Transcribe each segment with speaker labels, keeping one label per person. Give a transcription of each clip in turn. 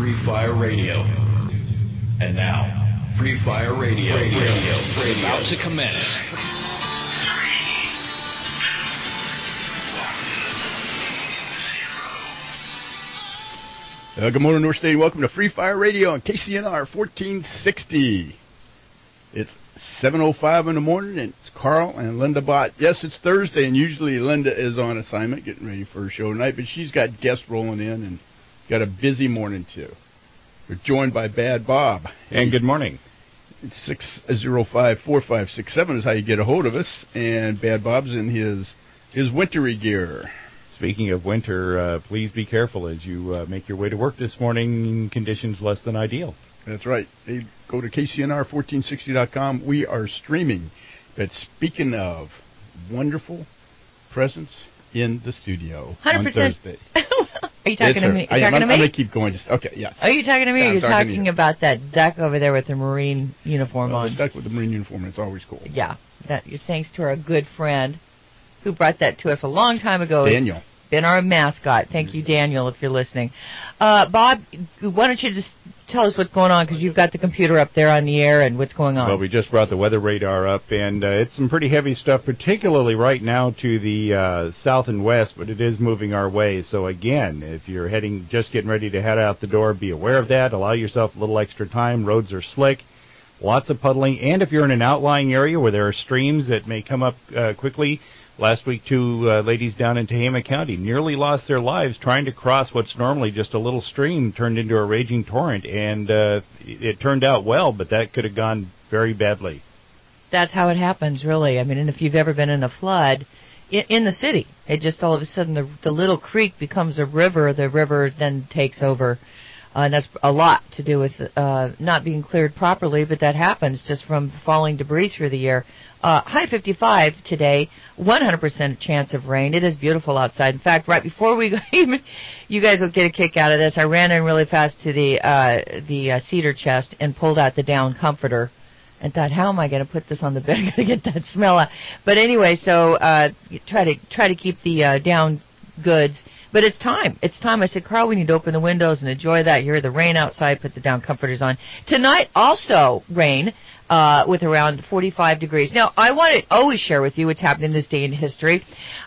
Speaker 1: Free Fire Radio. And now, Free Fire Radio is about to commence.
Speaker 2: Good morning, North State. Welcome to Free Fire Radio on KCNR 1460. It's 7:05 in the morning, and it's Carl and Linda Bott. Yes, it's Thursday, and usually Linda is on assignment getting ready for her show tonight, but she's got guests rolling in and got a busy morning, too. We're joined by Bad Bob.
Speaker 3: And good morning.
Speaker 2: It's 605-4567 is how you get a hold of us, and Bad Bob's in his wintry gear.
Speaker 3: Speaking of winter, please be careful as you make your way to work this morning in conditions less than ideal.
Speaker 2: That's right. Go to KCNR1460.com. We are streaming. But speaking of wonderful presence in the studio
Speaker 4: 100%.
Speaker 2: on Thursday.
Speaker 4: Are you talking to me?
Speaker 2: I'm going to keep going. Okay, yeah.
Speaker 4: Are you talking to me?
Speaker 2: Yeah,
Speaker 4: Or you're talking
Speaker 2: to
Speaker 4: about that duck over there with the Marine uniform on?
Speaker 2: The duck with the Marine uniform, it's always cool.
Speaker 4: Yeah. Thanks to our good friend who brought that to us a long time ago.
Speaker 2: Daniel.
Speaker 4: It's been our mascot. Thank you, Daniel, if you're listening. Bob, why don't you just tell us what's going on, because you've got the computer up there on the air, and what's going on?
Speaker 3: Well, we just brought the weather radar up, and it's some pretty heavy stuff, particularly right now to the south and west, but it is moving our way. So, again, if you're just getting ready to head out the door, be aware of that. Allow yourself a little extra time. Roads are slick. Lots of puddling. And if you're in an outlying area where there are streams that may come up quickly, last week, two ladies down in Tehama County nearly lost their lives trying to cross what's normally just a little stream turned into a raging torrent, and it turned out well, but that could have gone very badly.
Speaker 4: That's how it happens, really. I mean, and if you've ever been in a flood in the city, it just all of a sudden the little creek becomes a river. The river then takes over. And that's a lot to do with not being cleared properly, but that happens just from falling debris through the air. High 55 today, 100% chance of rain. It is beautiful outside. In fact, right before we go, you guys will get a kick out of this. I ran in really fast to the cedar chest and pulled out the down comforter and thought, how am I going to put this on the bed? I'm going to get that smell out. But anyway, so try to keep the down goods. But it's time. It's time. I said, Carl, we need to open the windows and enjoy that. Hear the rain outside. Put the down comforters on. Tonight, also rain with around 45 degrees. Now, I want to always share with you what's happening this day in history.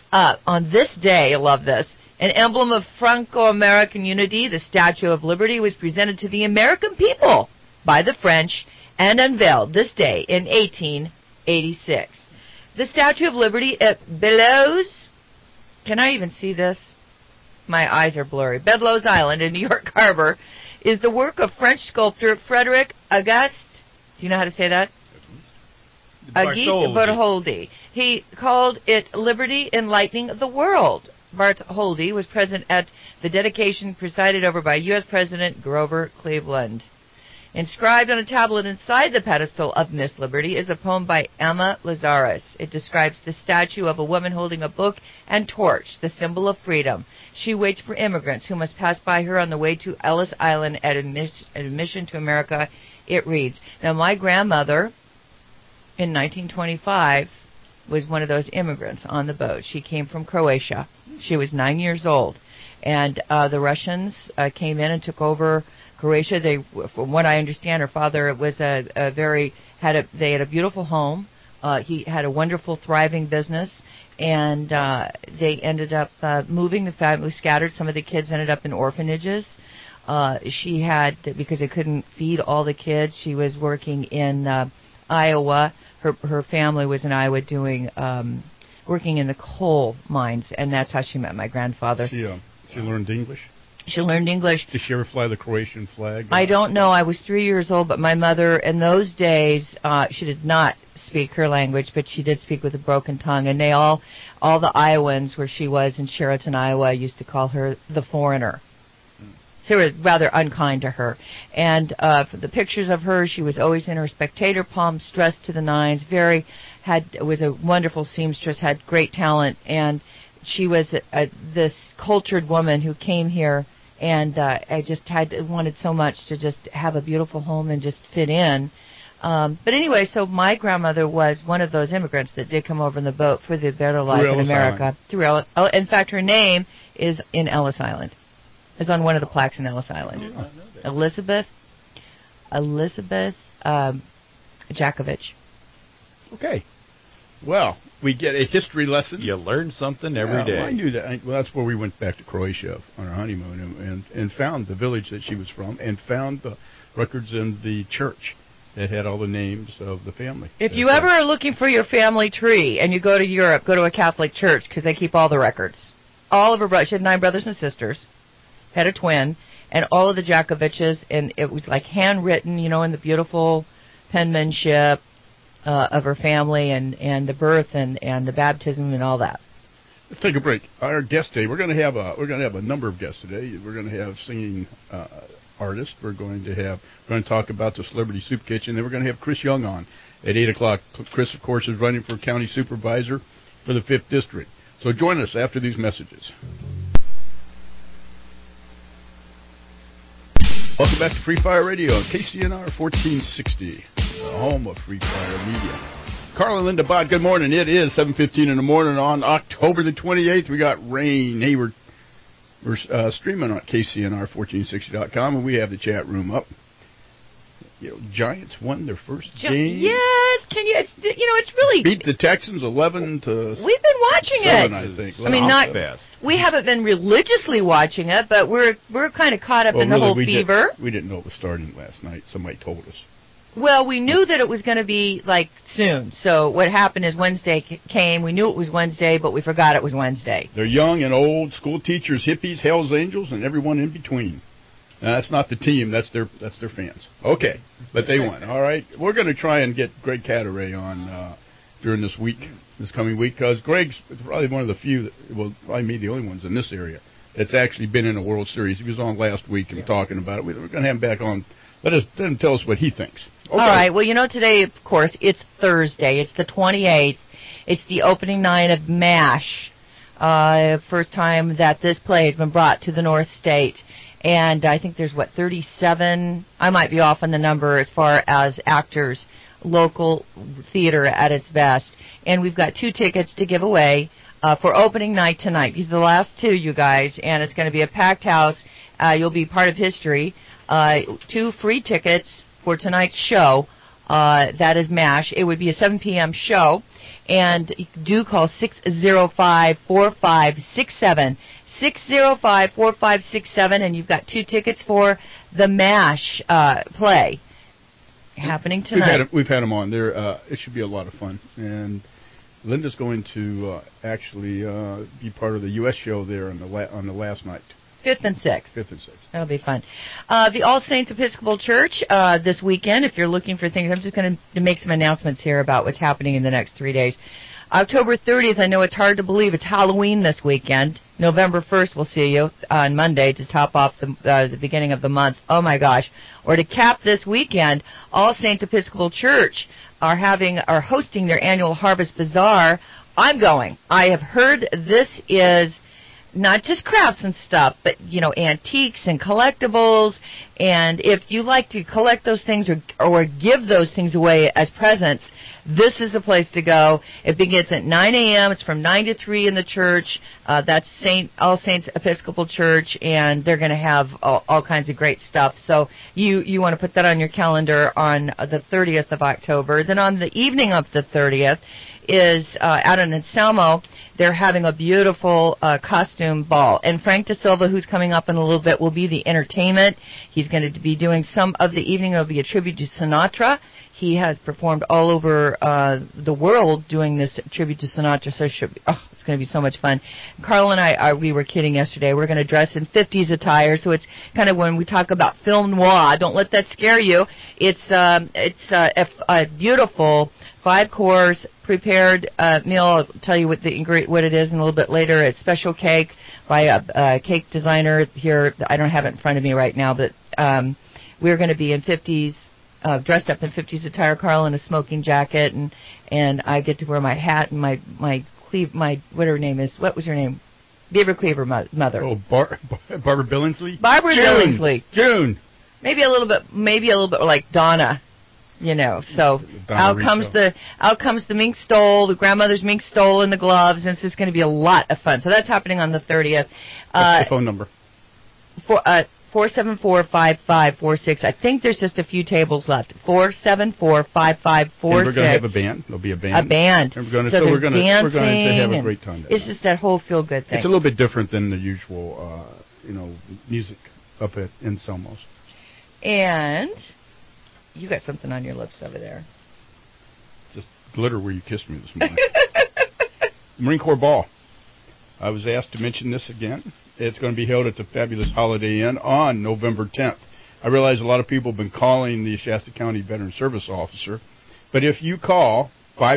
Speaker 4: On this day, I love this, an emblem of Franco-American unity, the Statue of Liberty, was presented to the American people by the French and unveiled this day in 1886. The Statue of Liberty at Bellows, can I even see this? My eyes are blurry. Bedloes Island in New York Harbor is the work of French sculptor Frederic Auguste. Do you know how to say that? Auguste Bartholdi. He called it Liberty Enlightening the World. Bartholdi was present at the dedication presided over by U.S. President Grover Cleveland. Inscribed on a tablet inside the pedestal of Miss Liberty is a poem by Emma Lazarus. It describes the statue of a woman holding a book and torch, the symbol of freedom. She waits for immigrants who must pass by her on the way to Ellis Island at admission to America. It reads, now my grandmother in 1925 was one of those immigrants on the boat. She came from Croatia. She was 9 years old. And the Russians came in and took over Croatia. They, from what I understand, her father was they had a beautiful home. He had a wonderful, thriving business, and they ended up moving. The family scattered. Some of the kids ended up in orphanages. She had, because they couldn't feed all the kids, she was working in Iowa. Her family was in Iowa doing working in the coal mines, and that's how she met my grandfather.
Speaker 2: She learned English?
Speaker 4: She learned English.
Speaker 2: Did she ever fly the Croatian flag?
Speaker 4: I don't know. I was 3 years old, but my mother, in those days, she did not speak her language, but she did speak with a broken tongue. And they all the Iowans, where she was in Sheraton, Iowa, used to call her the foreigner. They were rather unkind to her. And for the pictures of her, she was always in her spectator pumps, dressed to the nines, was a wonderful seamstress, had great talent, and she was this cultured woman who came here, and I just wanted so much to just have a beautiful home and just fit in. But anyway, so my grandmother was one of those immigrants that did come over in the boat for the better life in America. In fact, her name is in Ellis Island. is on one of the plaques in Ellis Island. Elizabeth Jakovich.
Speaker 2: Okay. Well, we get a history lesson.
Speaker 3: You learn something every day.
Speaker 2: I knew that. Well, that's where we went back to Croatia on our honeymoon and found the village that she was from and found the records in the church that had all the names of the family.
Speaker 4: If you ever are looking for your family tree and you go to Europe, go to a Catholic church because they keep all the records. All of her brothers, she had 9 brothers and sisters, had a twin, and all of the Jakoviches, and it was like handwritten, in the beautiful penmanship of her family and the birth and the baptism and all that.
Speaker 2: Let's take a break. Our guest today, we're going to have a number of guests today. We're going to have singing artists. We're going to talk about the Celebrity Soup Kitchen. Then we're going to have Chris Young on at 8:00. Chris, of course, is running for county supervisor for the 5th District. So join us after these messages. Welcome back to Free Fire Radio on KCNR 1460, the home of Free Fire Media. Carl and Linda Bott, good morning. It is 7:15 in the morning on October the 28th. We got rain. Hey, we're streaming on KCNR1460.com, and we have the chat room up. Giants won their first game.
Speaker 4: Yes, can you? It's really
Speaker 2: beat the Texans 11 to.
Speaker 4: We've been watching
Speaker 2: 7,
Speaker 4: it.
Speaker 2: I think.
Speaker 4: Not fast. We haven't been religiously watching it, but we're kind of caught up in the whole fever.
Speaker 2: We didn't know it was starting last night. Somebody told us.
Speaker 4: Well, we knew that it was going to be soon. So what happened is Wednesday came. We knew it was Wednesday, but we forgot it was Wednesday.
Speaker 2: They're young and old, school teachers, hippies, Hells Angels, and everyone in between. Now, that's not the team. That's their fans. Okay, but they won. All right, we're going to try and get Greg Cadaret on during this coming week, because Greg's probably one of the few, probably the only ones in this area that's actually been in a World Series. He was on last week and talking about it. We're going to have him back on. Let him tell us what he thinks. Okay.
Speaker 4: All right. Well, today, of course, it's Thursday. It's the 28th. It's the opening night of MASH. First time that this play has been brought to the North State. And I think there's, 37, I might be off on the number as far as actors, local theater at its best. And we've got 2 tickets to give away for opening night tonight. These are the last 2, you guys, and it's going to be a packed house. You'll be part of history. 2 free tickets for tonight's show. That is MASH. It would be a 7 p.m. show. And do call 605-4567. 605-4567, and you've got 2 tickets for the MASH play happening tonight.
Speaker 2: We've had them on there. It should be a lot of fun. And Linda's going to actually be part of the U.S. show there on the last night.
Speaker 4: 5th and 6th.
Speaker 2: 5th and 6th.
Speaker 4: That'll be fun. The All Saints Episcopal Church this weekend, if you're looking for things, I'm just going to make some announcements here about what's happening in the next 3 days. October 30th, I know it's hard to believe, it's Halloween this weekend. November 1st, we'll see you on Monday to top off the beginning of the month. Oh, my gosh. Or to cap this weekend, All Saints Episcopal Church are hosting their annual Harvest Bazaar. I'm going. I have heard this is not just crafts and stuff, but, antiques and collectibles. And if you like to collect those things or give those things away as presents, this is a place to go. It begins at 9 a.m. It's from 9 to 3 in the church. That's All Saints Episcopal Church, and they're going to have all kinds of great stuff. So you want to put that on your calendar on the 30th of October. Then on the evening of the 30th is out in Anselmo. They're having a beautiful costume ball. And Frank De Silva, who's coming up in a little bit, will be the entertainment. He's going to be doing some of the evening. It will be a tribute to Sinatra. He has performed all over the world doing this tribute to Sinatra, so it's going to be so much fun. Carl and I, we were kidding yesterday. We're going to dress in 50s attire, so it's kind of when we talk about film noir. Don't let that scare you. It's a beautiful 5-course prepared meal. I'll tell you what it is in a little bit later. It's special cake by a cake designer here. I don't have it in front of me right now, but we're going to be in 50s. Dressed up in 50s attire, Carl in a smoking jacket, and I get to wear my hat and my what her name is? What was her name? Beaver Cleaver mother.
Speaker 2: Oh, Barbara Billingsley.
Speaker 4: Barbara Billingsley.
Speaker 2: June.
Speaker 4: Maybe a little bit like Donna. So out comes the mink stole, the grandmother's mink stole, and the gloves, and it's just going to be a lot of fun. So that's happening on the 30th.
Speaker 2: What's the phone number?
Speaker 4: 474-5546. I think there's just a few tables left. 474-5546.
Speaker 2: And we're going to have a band. There'll be a band.
Speaker 4: A band.
Speaker 2: And we're
Speaker 4: so
Speaker 2: going to have a
Speaker 4: dancing,
Speaker 2: great time.
Speaker 4: It's just that whole feel-good thing.
Speaker 2: It's a little bit different than the usual, music up at Anselmo's.
Speaker 4: And you got something on your lips over there.
Speaker 2: Just glitter where you kissed me this morning. Marine Corps Ball. I was asked to mention this again. It's going to be held at the fabulous Holiday Inn on November 10th. I realize a lot of people have been calling the Shasta County Veteran Service Officer, but if you call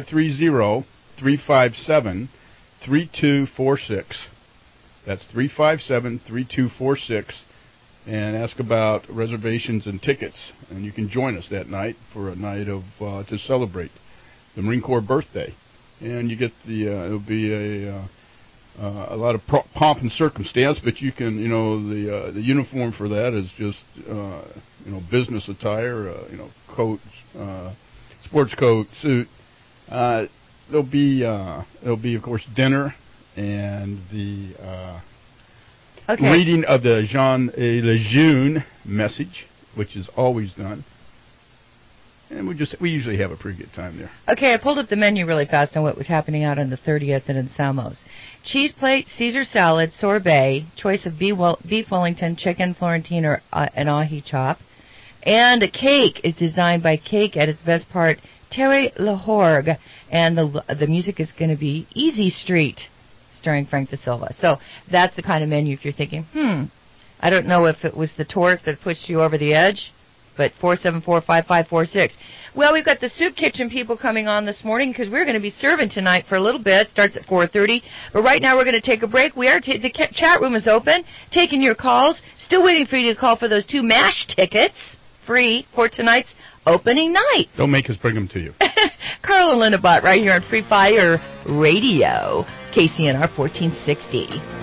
Speaker 2: 530-357-3246, that's 357-3246, and ask about reservations and tickets, and you can join us that night for a night of to celebrate the Marine Corps birthday. And you get it'll be a lot of pomp and circumstance, but you can, the uniform for that is just, business attire, coat, sports coat, suit. There'll be, of course, dinner and the reading of the Jean et Lejeune message, which is always done. And we usually have a pretty good time there.
Speaker 4: Okay, I pulled up the menu really fast on what was happening out on the 30th at Anselmo's. Cheese plate, Caesar salad, sorbet, choice of beef Wellington, chicken Florentine, or an ahi chop. And a cake is designed by Cake at its best part, Terry Lahorgue. And the music is going to be Easy Street, starring Frank De Silva. So that's the kind of menu if you're thinking, I don't know if it was the torque that pushed you over the edge. But 474-5546. Well, we've got the soup kitchen people coming on this morning because we're going to be serving tonight for a little bit. Starts at 4:30. But right now we're going to take a break. The chat room is open, taking your calls. Still waiting for you to call for those 2 MASH tickets, free for tonight's opening night.
Speaker 2: Don't make us bring them to you.
Speaker 4: Carl and Linda Bott right here on Free Fire Radio, KCNR 1460.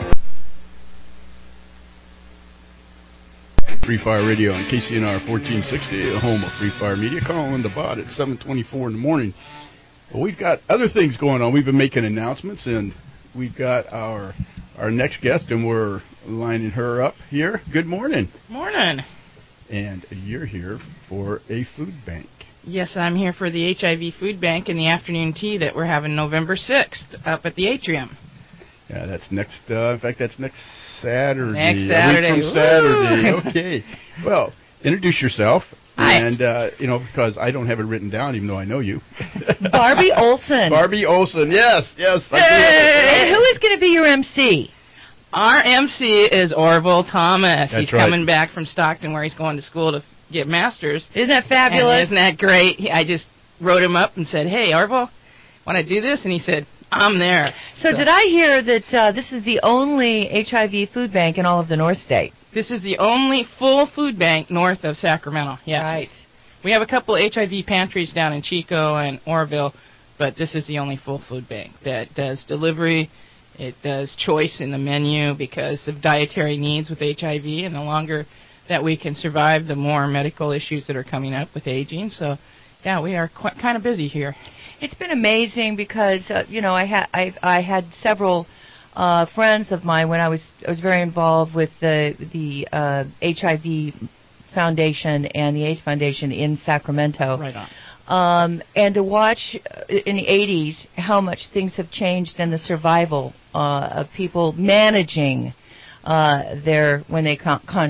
Speaker 2: Free Fire Radio on KCNR 1460, the home of Free Fire Media. Carl and the Bot at 7:24 in the morning. Well, we've got other things going on. We've been making announcements, and we've got our next guest, and we're lining her up here. Good morning.
Speaker 5: Morning.
Speaker 2: And you're here for a food bank.
Speaker 5: Yes, I'm here for the HIV food bank and the afternoon tea that we're having November 6th up at the atrium.
Speaker 2: Yeah, that's next. In fact, that's next Saturday.
Speaker 5: Next Saturday.
Speaker 2: A week from Saturday. Okay. Well, introduce yourself.
Speaker 5: Hi.
Speaker 2: And because I don't have it written down, even though I know you.
Speaker 4: Barbie Olson.
Speaker 2: Barbie Olson. Yes.
Speaker 4: Hey, who is going to be your MC?
Speaker 5: Our MC is Orville Thomas.
Speaker 2: That's
Speaker 5: he's
Speaker 2: right.
Speaker 5: coming back from Stockton, where he's going to school to get masters.
Speaker 4: Isn't that fabulous?
Speaker 5: And isn't that great? I just wrote him up and said, "Hey, Orville, want to do this?" And he said, "I'm there."
Speaker 4: So did I hear that this is the only HIV food bank in all of the North State?
Speaker 5: This is the only full food bank north of Sacramento. Yes.
Speaker 4: Right.
Speaker 5: We have a couple of HIV pantries down in Chico and Oroville, but this is the only full food bank that does delivery. It does choice in the menu because of dietary needs with HIV, and the longer that we can survive, the more medical issues that are coming up with aging. So, yeah, we are kind of busy here.
Speaker 4: It's been amazing because I had several friends of mine when I was very involved with the HIV Foundation and the AIDS Foundation in Sacramento.
Speaker 5: Right on.
Speaker 4: And to watch in the 80s how much things have changed and the survival of people managing when they come in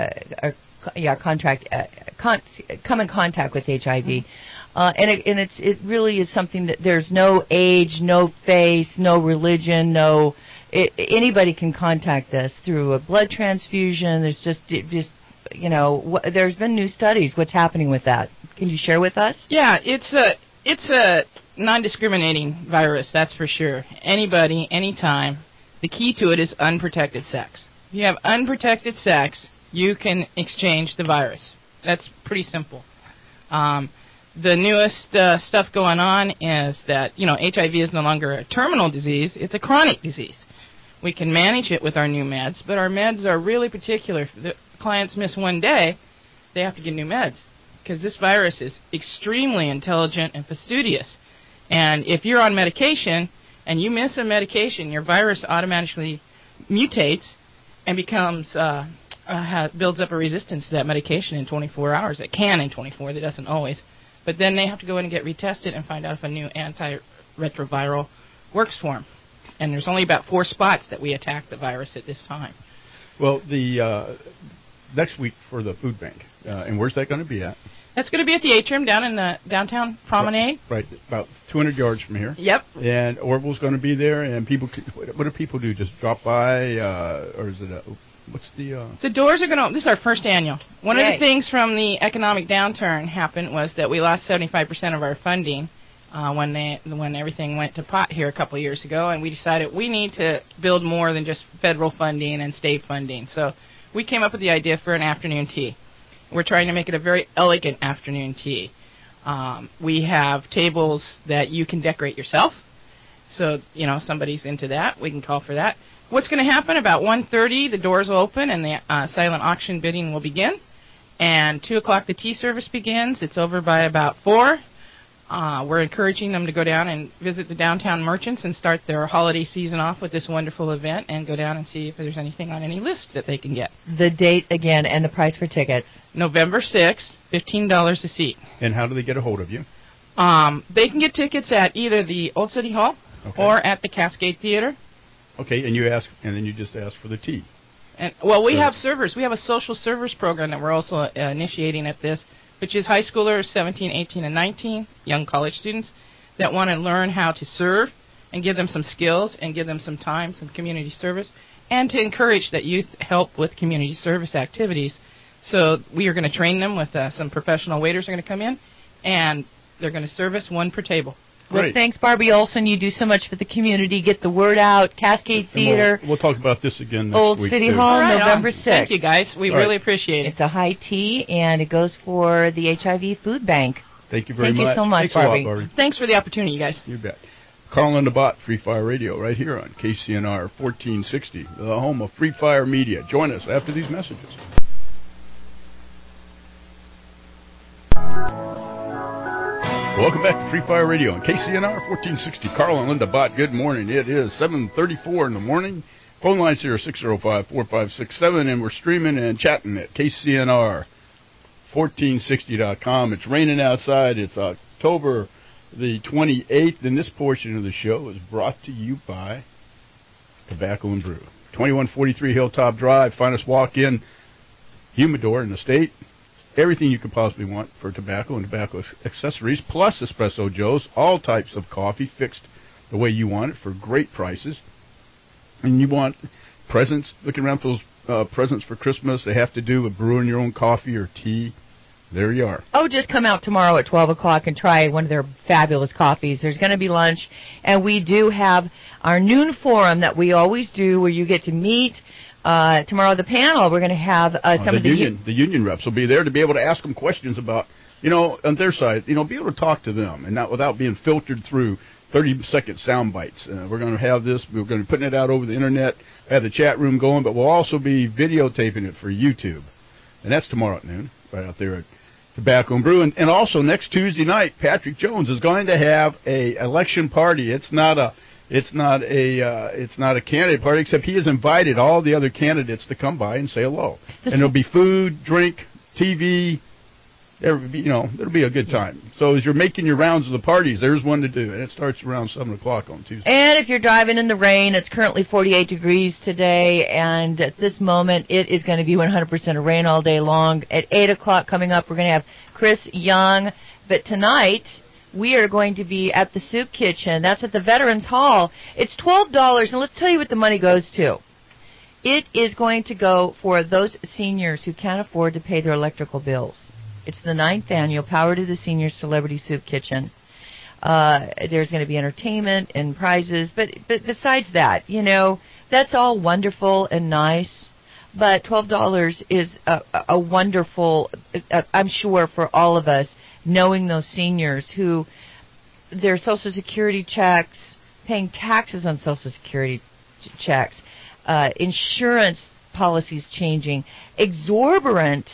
Speaker 4: contact with HIV. And it really is something that there's no age, no face, no religion, anybody can contact this through a blood transfusion. There's there's been new studies. What's happening with that? Can you share with us?
Speaker 5: Yeah, it's a non-discriminating virus, that's for sure. Anybody, anytime. The key to it is unprotected sex. If you have unprotected sex, you can exchange the virus. That's pretty simple. The newest stuff going on is that, HIV is no longer a terminal disease, it's a chronic disease. We can manage it with our new meds, but our meds are really particular. If the clients miss one day, they have to get new meds, because this virus is extremely intelligent and fastidious. And if you're on medication and you miss a medication, your virus automatically mutates and becomes builds up a resistance to that medication in 24 hours. It can in 24. That doesn't always. But then they have to go in and get retested and find out if a new antiretroviral works for them. And there's only about 4 spots that we attack the virus at this time.
Speaker 2: Well, the next week for the food bank, and where's that going to be at?
Speaker 5: That's going to be at the Atrium down in the downtown promenade.
Speaker 2: Right, about 200 yards from here.
Speaker 5: Yep.
Speaker 2: And Orville's going to be there, and people. What do people do? Just drop by, or is it what's the?
Speaker 5: The doors are going to. This is our first annual. One
Speaker 4: Yay.
Speaker 5: of the things from the economic downturn happened was that we lost 75% of our funding when everything went to pot here a couple of years ago, and we decided we need to build more than just federal funding and state funding. So we came up with the idea for an afternoon tea. We're trying to make it a very elegant afternoon tea. We have tables that you can decorate yourself. So, somebody's into that. We can call for that. What's going to happen? About 1:30, the doors will open and the silent auction bidding will begin. And 2 o'clock, the tea service begins. It's over by about 4. We're encouraging them to go down and visit the downtown merchants and start their holiday season off with this wonderful event and go down and see if there's anything on any list that they can get.
Speaker 4: The date again and the price for tickets.
Speaker 5: November 6th, $15 a seat.
Speaker 2: And how do they get a hold of you?
Speaker 5: They can get tickets at either the Old City Hall or at the Cascade Theater.
Speaker 2: Okay, and then you just ask for the tea.
Speaker 5: And we have servers. We have a social servers program that we're also initiating at this, which is high schoolers 17, 18, and 19, young college students that want to learn how to serve and give them some skills and give them some time, some community service, and to encourage that youth help with community service activities. So we are going to train them with some professional waiters are going to come in, and they're going to service 1 per table.
Speaker 4: Well,
Speaker 2: Great.
Speaker 4: thanks, Barbie Olson. You do so much for the community. Get the word out. Cascade Theater.
Speaker 2: We'll talk about this again next
Speaker 4: Old
Speaker 2: week,
Speaker 4: City
Speaker 2: too.
Speaker 4: Hall,
Speaker 5: Right
Speaker 4: November
Speaker 5: on.
Speaker 4: 6th.
Speaker 5: Thank you, guys. We really appreciate it.
Speaker 4: It's a high tea, and it goes for the HIV food bank.
Speaker 2: Thank you very much.
Speaker 4: Thank you so much,
Speaker 2: Thanks a lot,
Speaker 4: Barbie.
Speaker 2: Barbie.
Speaker 5: Thanks for the opportunity, you guys.
Speaker 2: You bet. Carl and the Bot, Free Fire Radio, right here on KCNR 1460, the home of Free Fire Media. Join us after these messages. Welcome back to Free Fire Radio on KCNR 1460. Carl and Linda Bott, good morning. It is 7:34 in the morning. Phone lines here are 605-4567, and we're streaming and chatting at KCNR1460.com. It's raining outside. It's October the 28th, and this portion of the show is brought to you by Tobacco and Brew. 2143 Hilltop Drive, finest walk-in humidor in the state. Everything you could possibly want for tobacco and tobacco accessories, plus Espresso Joe's, all types of coffee fixed the way you want it for great prices. And you want presents, looking around for those presents for Christmas, they have to do with brewing your own coffee or tea. There you are.
Speaker 4: Oh, just come out tomorrow at 12 o'clock and try one of their fabulous coffees. There's going to be lunch, and we do have our noon forum that we always do where you get to meet. Tomorrow, the panel, we're going to have some of the
Speaker 2: union reps will be there to be able to ask them questions about, on their side, be able to talk to them and not without being filtered through 30-second sound bites. We're going to have this. We're going to be putting it out over the internet, have the chat room going, but we'll also be videotaping it for YouTube. And that's tomorrow at noon, right out there at Tobacco and Brew. And also next Tuesday night, Patrick Jones is going to have a election party. It's not a candidate party, except he has invited all the other candidates to come by and say hello. And there'll be food, drink, TV. It'll be a good time. So as you're making your rounds of the parties, there's one to do, and it starts around 7 o'clock on Tuesday.
Speaker 4: And if you're driving in the rain, it's currently 48 degrees today, and at this moment, it is going to be 100% of rain all day long. At 8 o'clock coming up, we're going to have Chris Young. But tonight, we are going to be at the Soup Kitchen. That's at the Veterans Hall. It's $12, and let's tell you what the money goes to. It is going to go for those seniors who can't afford to pay their electrical bills. It's the 9th annual Power to the Seniors Celebrity Soup Kitchen. There's going to be entertainment and prizes, but besides that, that's all wonderful and nice. But $12 is a wonderful, I'm sure, for all of us, knowing those seniors who their Social Security checks, paying taxes on Social Security checks, insurance policies changing, exorbitant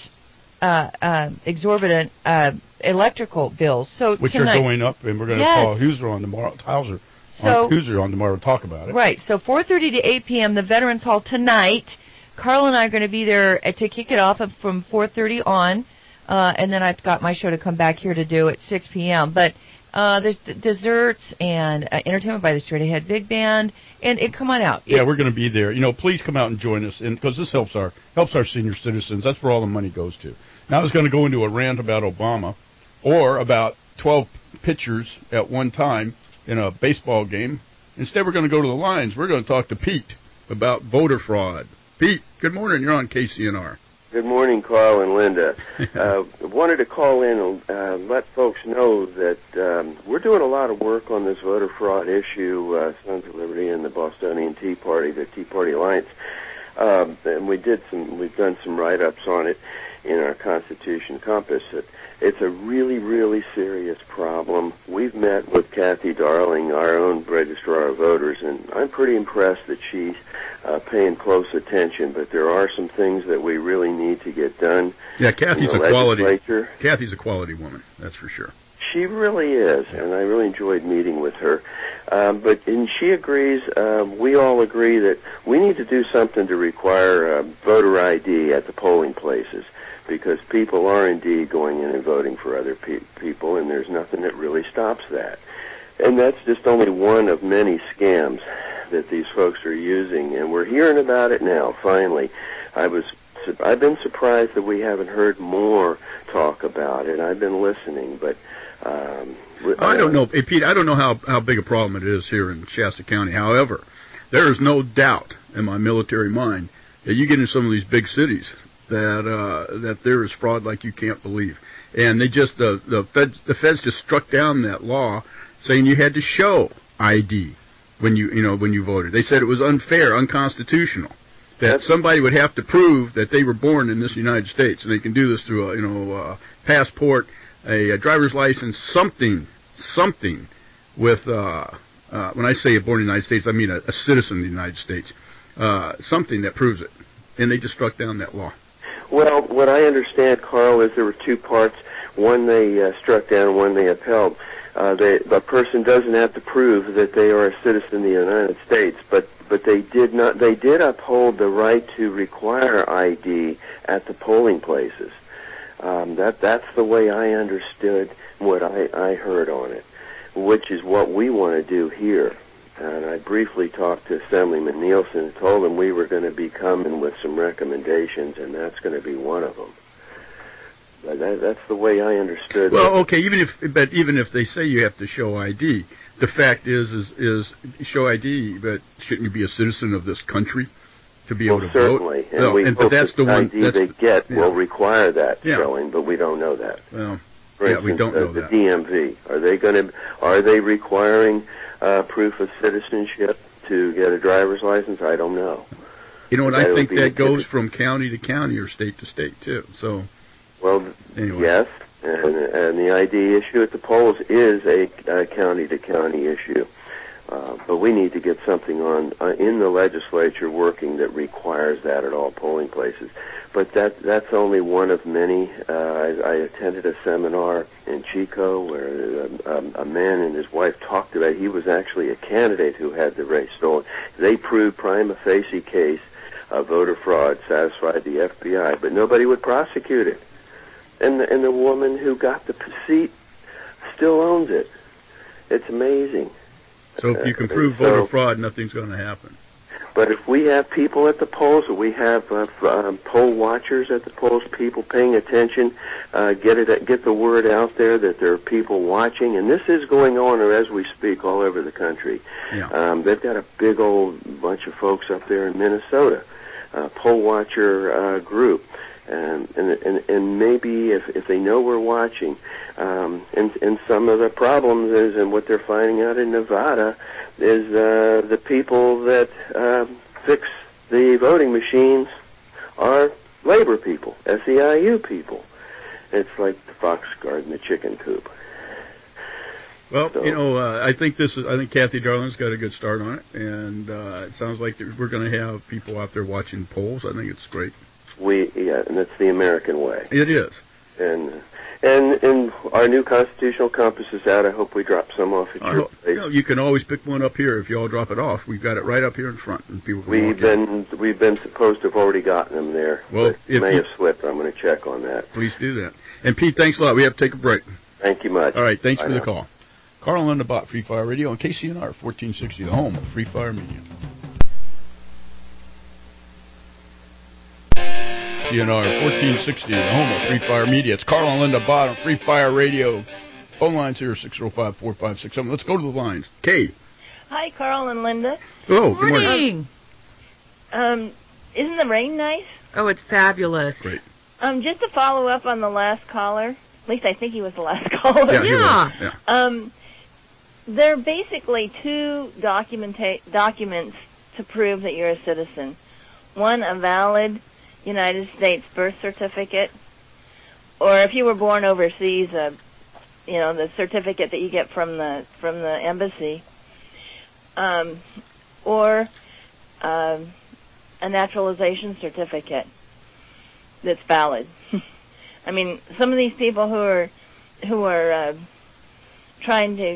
Speaker 4: electrical bills. So
Speaker 2: which
Speaker 4: tonight,
Speaker 2: are going up, and we're going to call Hauser on tomorrow. Hauser on tomorrow to talk about it.
Speaker 4: Right. So 4:30 to 8 p.m. the Veterans Hall tonight. Carl and I are going to be there to kick it off from 4:30 on, and then I've got my show to come back here to do at 6 p.m. But there's desserts and entertainment by the straight ahead big band, and come on out.
Speaker 2: Yeah, we're going to be there. Please come out and join us, because this helps our senior citizens. That's where all the money goes to. Now I was going to go into a rant about Obama, or about 12 pitchers at one time in a baseball game. Instead, we're going to go to the lines. We're going to talk to Pete about voter fraud. Pete, good morning. You're on KCNR.
Speaker 6: Good morning, Carl and Linda. Wanted to call in and let folks know that we're doing a lot of work on this voter fraud issue, Sons of Liberty and the Bostonian Tea Party, the Tea Party Alliance. And we've done some write-ups on it in our Constitution Compass. It's a really, really serious problem. We've met with Kathy Darling, our own registrar of voters, and I'm pretty impressed that she's paying close attention, but there are some things that we really need to get done.
Speaker 2: Yeah, Kathy's a quality woman, that's for sure.
Speaker 6: She really is, and I really enjoyed meeting with her. And she agrees, we all agree that we need to do something to require voter ID at the polling places, because people are indeed going in and voting for other people, and there's nothing that really stops that. And that's just only one of many scams that these folks are using, and we're hearing about it now, finally. I've been surprised that we haven't heard more talk about it. I've been listening, but
Speaker 2: I don't know. Hey, Pete, I don't know how big a problem it is here in Shasta County. However, there is no doubt in my military mind that you get in some of these big cities that there is fraud like you can't believe. And they just the feds just struck down that law saying you had to show ID when you voted. They said it was unfair, unconstitutional, that somebody would have to prove that they were born in this United States, and they can do this through a passport, a driver's license, something with when I say born in the United States, I mean a citizen of the United States, something that proves it. And they just struck down that law.
Speaker 6: Well, what I understand, Carl, is there were two parts. One they struck down and one they upheld. The person doesn't have to prove that they are a citizen of the United States, but they did not. They did uphold the right to require ID at the polling places. That's the way I understood what I heard on it, which is what we want to do here. And I briefly talked to Assemblyman Nielsen and told him we were going to be coming with some recommendations, and that's going to be one of them. But that's the way I understood it.
Speaker 2: Well, okay, even if they say you have to show ID, the fact is show ID, but shouldn't you be a citizen of this country to be able to
Speaker 6: certainly.
Speaker 2: vote?
Speaker 6: And
Speaker 2: no,
Speaker 6: we hope
Speaker 2: that's the
Speaker 6: ID
Speaker 2: one
Speaker 6: they get will require that showing, but we don't know that.
Speaker 2: Well,
Speaker 6: For instance,
Speaker 2: we don't know
Speaker 6: the
Speaker 2: that.
Speaker 6: DMV, are they requiring proof of citizenship to get a driver's license? I don't know.
Speaker 2: You know what? I think that goes from county to county or state to state too. So.
Speaker 6: Well,
Speaker 2: anyway.
Speaker 6: Yes, and the ID issue at the polls is a county-to-county issue. But we need to get something on in the legislature working that requires that at all polling places. But that's only one of many. I attended a seminar in Chico where a man and his wife talked about it. He was actually a candidate who had the race stolen. They proved prima facie case of voter fraud, satisfied the FBI, but nobody would prosecute it. And the woman who got the seat still owns it. It's amazing.
Speaker 2: So if you can prove voter fraud, nothing's going to happen.
Speaker 6: But if we have people at the polls, or we have poll watchers at the polls, people paying attention, get the word out there that there are people watching, and this is going on as we speak all over the country.
Speaker 2: Yeah.
Speaker 6: They've got a big old bunch of folks up there in Minnesota, poll watcher group. And maybe if they know we're watching, and some of the problems is, and what they're finding out in Nevada is the people that fix the voting machines are labor people, SEIU people. It's like the fox guarding the chicken coop.
Speaker 2: Well, so, I think Kathy Darling's got a good start on it, and it sounds like we're going to have people out there watching polls. I think it's great.
Speaker 6: And that's the American way.
Speaker 2: It is.
Speaker 6: And And our new constitutional compass is out. I hope we drop some off at your place.
Speaker 2: You can always pick one up here if you all drop it off. We've got it right up here in front, and people can
Speaker 6: We've been supposed to have already gotten them there.
Speaker 2: Well,
Speaker 6: it may have slipped. I'm going to check on that.
Speaker 2: Please do that. And Pete, thanks a lot. We have to take a break.
Speaker 6: Thank you much.
Speaker 2: All right, thanks for the call. Carl and Linda Bott, Free Fire Radio on KCNR 1460, the home of Free Fire Media. KCNR 1460, the home of Free Fire Media. It's Carl and Linda Bott on Free Fire Radio. Phone lines here, 605-4567. Let's go to the lines. Kay.
Speaker 7: Hi, Carl and Linda.
Speaker 2: Oh, good morning.
Speaker 7: Isn't the rain nice?
Speaker 4: Oh, it's fabulous.
Speaker 2: Great.
Speaker 7: Just to follow up on the last caller, at least I think he was the last caller.
Speaker 2: Yeah, he was. Yeah.
Speaker 7: There are basically two documents to prove that you're a citizen. One, a valid United States birth certificate, or if you were born overseas, the certificate that you get from the embassy, or a naturalization certificate that's valid. I mean, some of these people who are trying to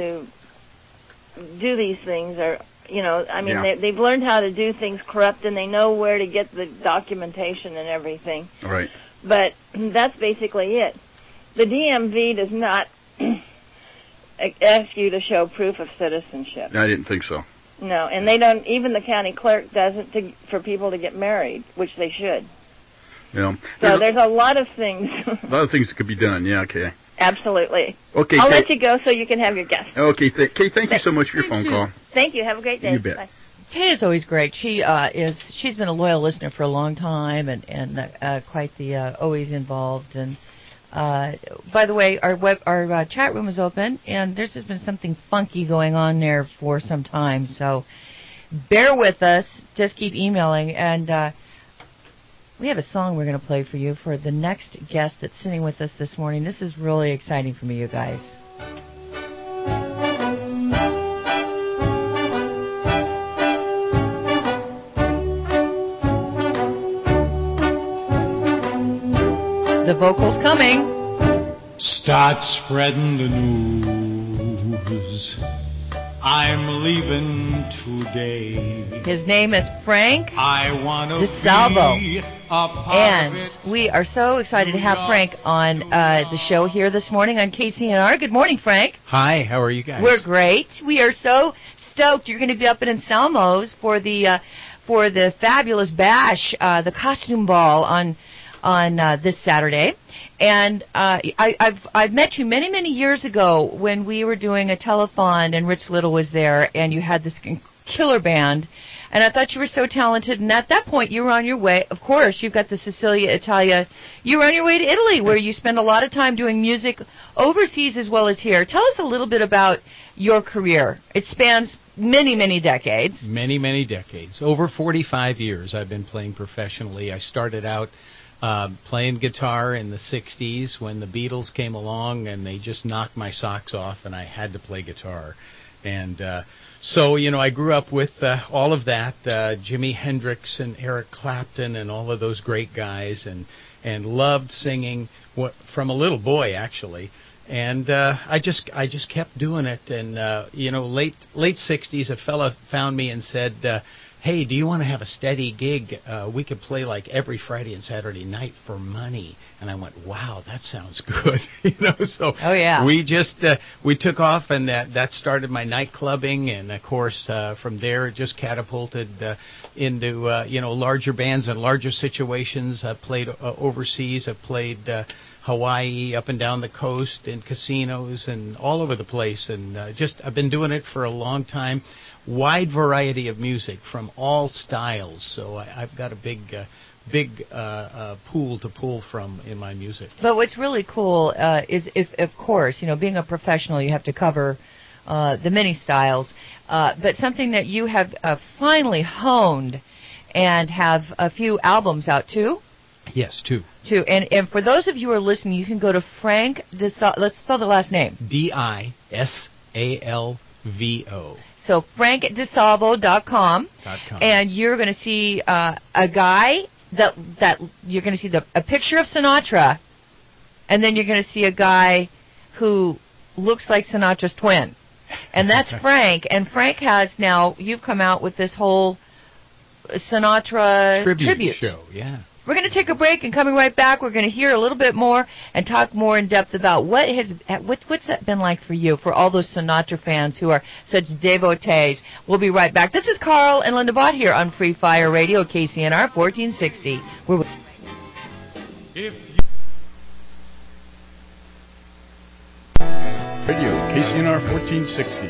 Speaker 7: do these things are, they've learned how to do things corrupt, and they know where to get the documentation and everything.
Speaker 2: All right.
Speaker 7: But that's basically it. The DMV does not ask you to show proof of citizenship.
Speaker 2: I didn't think so.
Speaker 7: No, and they don't. Even the county clerk doesn't for people to get married, which they should.
Speaker 2: Yeah.
Speaker 7: So there's a lot of things.
Speaker 2: A lot of things that could be done. Yeah. Okay.
Speaker 7: Absolutely.
Speaker 2: Okay.
Speaker 7: I'll let you go so you can have your guest.
Speaker 2: Okay. Kay, thank you so much for your phone call.
Speaker 7: Thank you. Have a great day.
Speaker 2: You bet.
Speaker 7: Bye.
Speaker 4: Kay is always great. She's been a loyal listener for a long time and quite the always involved. And by the way, our chat room is open, and there's just been something funky going on there for some time. So bear with us. Just keep emailing. And we have a song we're going to play for you for the next guest that's sitting with us this morning. This is really exciting for me, you guys. The vocals coming.
Speaker 8: Start spreading the news. I'm leaving today.
Speaker 4: His name is Frank
Speaker 8: DeSalvo.
Speaker 4: And we are so excited to have Frank on the show here this morning on KCNR. Good morning, Frank.
Speaker 9: Hi, how are you guys?
Speaker 4: We're great. We are so stoked. You're going to be up in Anselmo's for the fabulous bash, the costume ball on this Saturday. And I've met you many years ago when we were doing a telethon and Rich Little was there, and you had this killer band, and I thought you were so talented. And at that point, you were on your way. Of course, you've got the Sicilia Italia. You were on your way to Italy, where you spend a lot of time doing music overseas as well as here. Tell us a little bit about your career. It spans many decades.
Speaker 9: Many decades. Over 45 years I've been playing professionally. I started out playing guitar in the 60s when the Beatles came along, and they just knocked my socks off, and I had to play guitar. And so, I grew up with all of that, Jimi Hendrix and Eric Clapton and all of those great guys, and loved singing from a little boy, actually. And I just kept doing it. And, late 60s, a fella found me and said, hey, do you want to have a steady gig? We could play like every Friday and Saturday night for money. And I went, wow, that sounds good. So
Speaker 4: oh, yeah.
Speaker 9: We just we took off, and that started my night clubbing. And of course, from there, it just catapulted into larger bands and larger situations. I've played overseas. I've played Hawaii, up and down the coast, in casinos and all over the place. And I've been doing it for a long time. Wide variety of music from all styles, so I've got a big pool to pull from in my music.
Speaker 4: But what's really cool is, if of course, being a professional, you have to cover the many styles. But something that you have finally honed and have a few albums out too.
Speaker 9: Yes, two.
Speaker 4: And for those of you who are listening, you can go to Frank DeSalvo. Let's spell the last name.
Speaker 9: DISALVO.
Speaker 4: So frankdesalvo.com, and you're going to see a guy that you're going to see a picture of Sinatra, and then you're going to see a guy who looks like Sinatra's twin. And that's Frank. And Frank has now, you've come out with this whole Sinatra tribute
Speaker 9: show. Yeah.
Speaker 4: We're going to take a break, and coming right back, we're going to hear a little bit more and talk more in depth about what's that been like for you, for all those Sinatra fans who are such devotees. We'll be right back. This is Carl and Linda Bott here on Free Fire Radio, KCNR 1460. We're with
Speaker 2: Radio, KCNR 1460.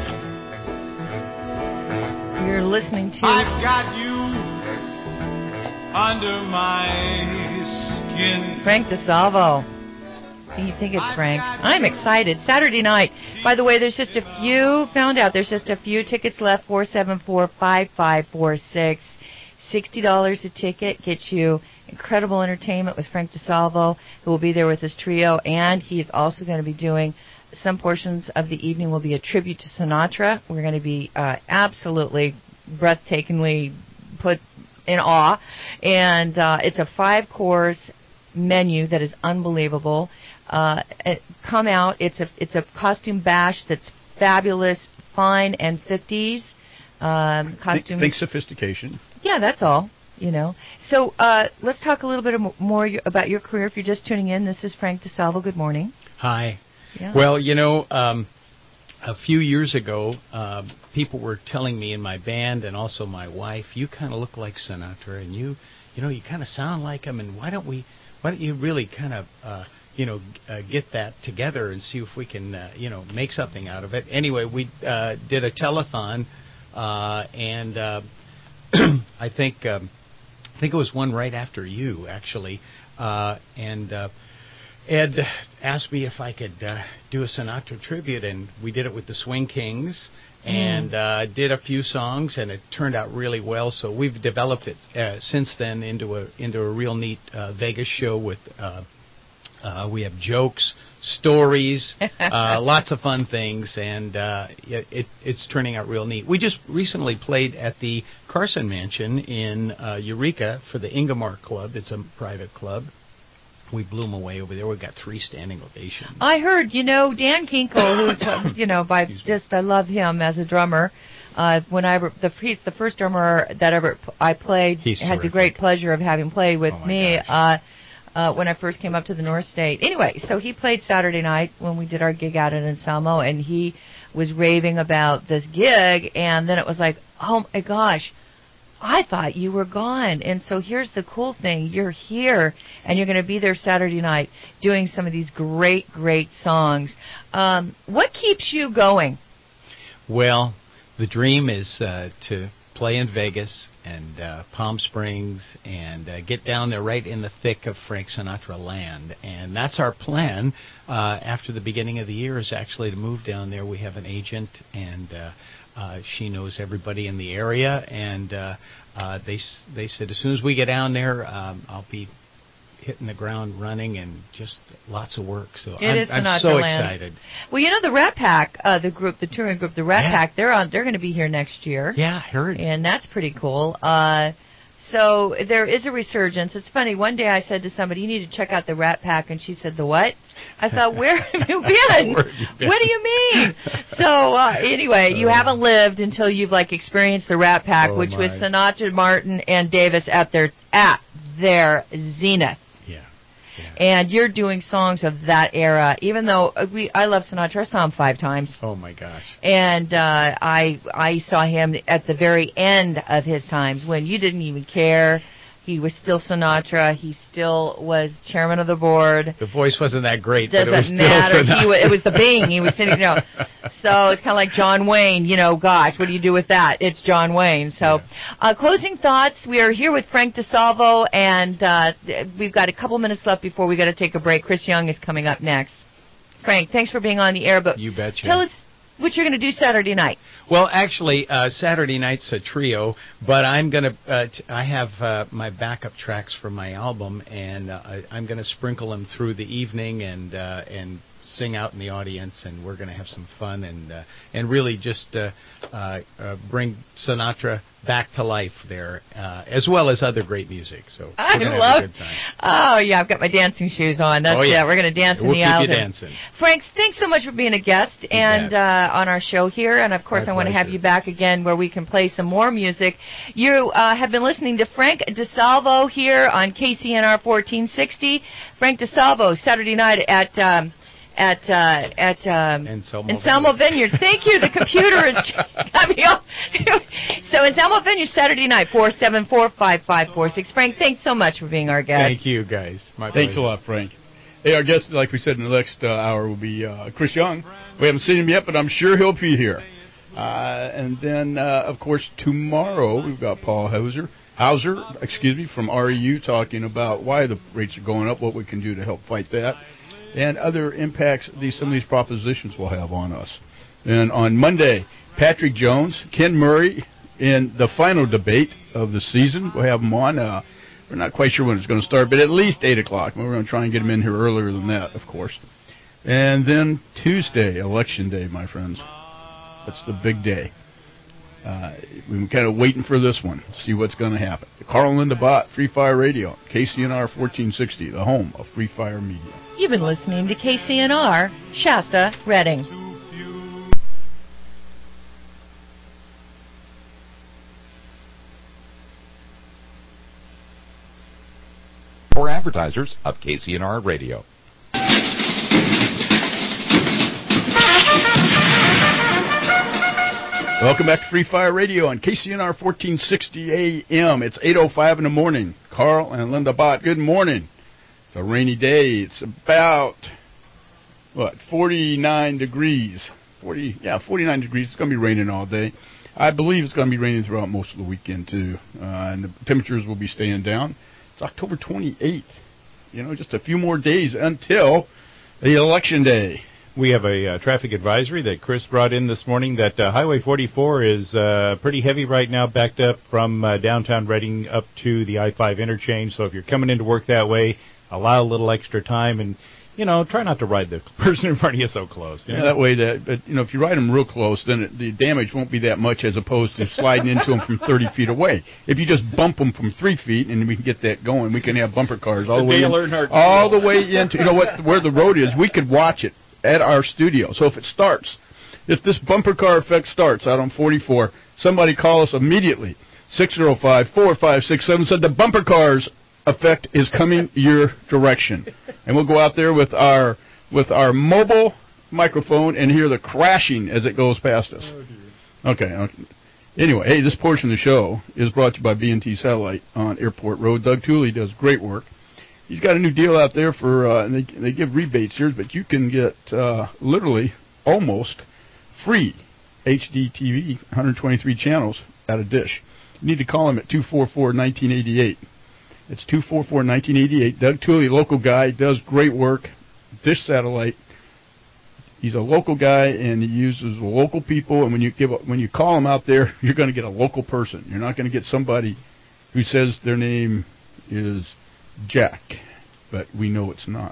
Speaker 4: You're listening to
Speaker 8: I've got you under my skin.
Speaker 4: Frank DeSalvo. You think it's Frank? I'm excited. Saturday night. By the way, there's just a few tickets left. 474-5546. $60 a ticket gets you incredible entertainment with Frank DeSalvo, who will be there with his trio, and he's also going to be doing some portions of the evening will be a tribute to Sinatra. We're going to be absolutely breathtakingly put in awe, and it's a 5-course menu that is unbelievable. Come out. It's a costume bash that's fabulous, fine, and 50s costumes.
Speaker 2: Think sophistication.
Speaker 4: Yeah, that's all. So let's talk a little bit more about your career. If you're just tuning in, this is Frank DeSalvo. Good morning.
Speaker 9: Hi.
Speaker 4: Yeah.
Speaker 9: Well, a few years ago, people were telling me in my band and also my wife, you kind of look like Sinatra, and you kind of sound like him, and why don't you really kind of, get that together and see if we can, make something out of it. Anyway, we did a telethon, and I think it was one right after you, actually, and Ed asked me if I could do a Sinatra tribute, and we did it with the Swing Kings, and did a few songs, and it turned out really well. So we've developed it since then into a real neat Vegas show with we have jokes, stories, lots of fun things, and it's turning out real neat. We just recently played at the Carson Mansion in Eureka for the Ingomar Club. It's a private club. We blew them away over there. We got 3 standing ovations.
Speaker 4: I heard, Dan Kinkle, who's, I love him as a drummer. He's the first drummer that I played.
Speaker 9: He's
Speaker 4: had the great pleasure of having played with me when I first came up to the North State. Anyway, so he played Saturday night when we did our gig out in Anselmo, and he was raving about this gig, and then it was like, oh my gosh, I thought you were gone. And so here's the cool thing. You're here, and you're going to be there Saturday night doing some of these great, great songs. What keeps you going?
Speaker 9: Well, the dream is to play in Vegas and Palm Springs and get down there right in the thick of Frank Sinatra land. And that's our plan after the beginning of the year, is actually to move down there. We have an agent, and she knows everybody in the area, and they said as soon as we get down there, I'll be hitting the ground running, and just lots of work. So I'm so excited.
Speaker 4: Well, the Rat Pack, the touring group, the Rat Pack, they're going to be here next year.
Speaker 9: Yeah, I heard.
Speaker 4: And that's pretty cool. So there is a resurgence. It's funny. One day I said to somebody, "You need to check out the Rat Pack," and she said, "The what?" I thought, "Where have you been? What do you mean?" So anyway, you haven't lived until you've experienced the Rat Pack, which was Sinatra, Martin, and Davis at their zenith. And you're doing songs of that era, even though I love Sinatra. I saw him 5 times.
Speaker 9: Oh my gosh!
Speaker 4: And I saw him at the very end of his times when you didn't even care. He was still Sinatra. He still was chairman of the board.
Speaker 9: The voice wasn't that great,
Speaker 4: Doesn't
Speaker 9: but it was
Speaker 4: matter.
Speaker 9: still
Speaker 4: It was the Bing. He was sitting, So it's kind of like John Wayne. Gosh, what do you do with that? It's John Wayne. So, closing thoughts. We are here with Frank DeSalvo, and we've got a couple minutes left before we got to take a break. Chris Young is coming up next. Frank, thanks for being on the air. But
Speaker 9: you betcha.
Speaker 4: Tell us what you're going to do Saturday night.
Speaker 9: Well, actually, Saturday night's a trio, but I'm going to. I have my backup tracks for my album, and I'm going to sprinkle them through the evening and sing out in the audience, and we're going to have some fun and really just bring Sinatra back to life there, as well as other great music. So
Speaker 4: I
Speaker 9: we're gonna
Speaker 4: love.
Speaker 9: have a good time.
Speaker 4: Oh yeah, I've got my dancing shoes on. That's, we're going to dance in the aisle.
Speaker 9: We'll keep you dancing.
Speaker 4: Frank, thanks so much for being a guest and on our show here. And of course, I want to have you back again where we can play some more music. You have been listening to Frank DeSalvo here on KCNR 1460. Frank DeSalvo, Saturday night at Anselmo Vineyards. Thank you. The computer is got me off. So Anselmo Vineyards, Saturday night, 474-5546. Frank, thanks so much for being our guest.
Speaker 3: Thank you, guys.
Speaker 2: Thanks a lot, Frank. Hey, our guest, like we said, in the next hour will be Chris Young. We haven't seen him yet, but I'm sure he'll be here. And then, of course, tomorrow we've got Paul Hauser, from REU, talking about why the rates are going up, what we can do to help fight that, and other impacts some of these propositions will have on us. And on Monday, Patrick Jones, Ken Murray, in the final debate of the season. We'll have them on. We're not quite sure when it's going to start, but at least 8 o'clock. We're going to try and get them in here earlier than that, of course. And then Tuesday, Election Day, my friends. That's the big day. We're kind of waiting for this one, see what's going to happen. Carl and Linda Bott, Free Fire Radio, KCNR 1460, the home of Free Fire Media.
Speaker 4: You've been listening to KCNR, Shasta, Redding.
Speaker 10: For advertisers of KCNR Radio.
Speaker 2: Welcome back to Free Fire Radio on KCNR 1460 AM. It's 8:05 in the morning. Carl and Linda Bott, good morning. It's a rainy day. It's about, 49 degrees. 49 degrees. It's going to be raining all day. I believe it's going to be raining throughout most of the weekend, too. And the temperatures will be staying down. It's October 28th. Just a few more days until the Election Day.
Speaker 3: We have a traffic advisory that Chris brought in this morning that Highway 44 is pretty heavy right now, backed up from downtown Redding up to the I-5 interchange. So if you're coming into work that way, allow a little extra time and, try not to ride the person in front of you so close.
Speaker 2: Yeah, that way, if you ride them real close, then the damage won't be that much as opposed to sliding into them from 30 feet away. If you just bump them from 3 feet and we can get that going, we can have bumper cars all the way into, where the road is. We could watch it at our studio. So if this bumper car effect starts out on 44, somebody call us immediately. 605-4567 said the bumper cars effect is coming your direction. And we'll go out there with our mobile microphone and hear the crashing as it goes past us. Okay. Anyway, hey, this portion of the show is brought to you by B&T Satellite on Airport Road. Doug Tooley does great work. He's got a new deal out there for, and they give rebates here, but you can get literally almost free HD TV, 123 channels at a dish. You need to call him at 244-1988. It's 244-1988. Doug Tooley, local guy, does great work. Dish Satellite. He's a local guy, and he uses local people. And when you call him out there, you're going to get a local person. You're not going to get somebody who says their name is Jack, but we know it's not.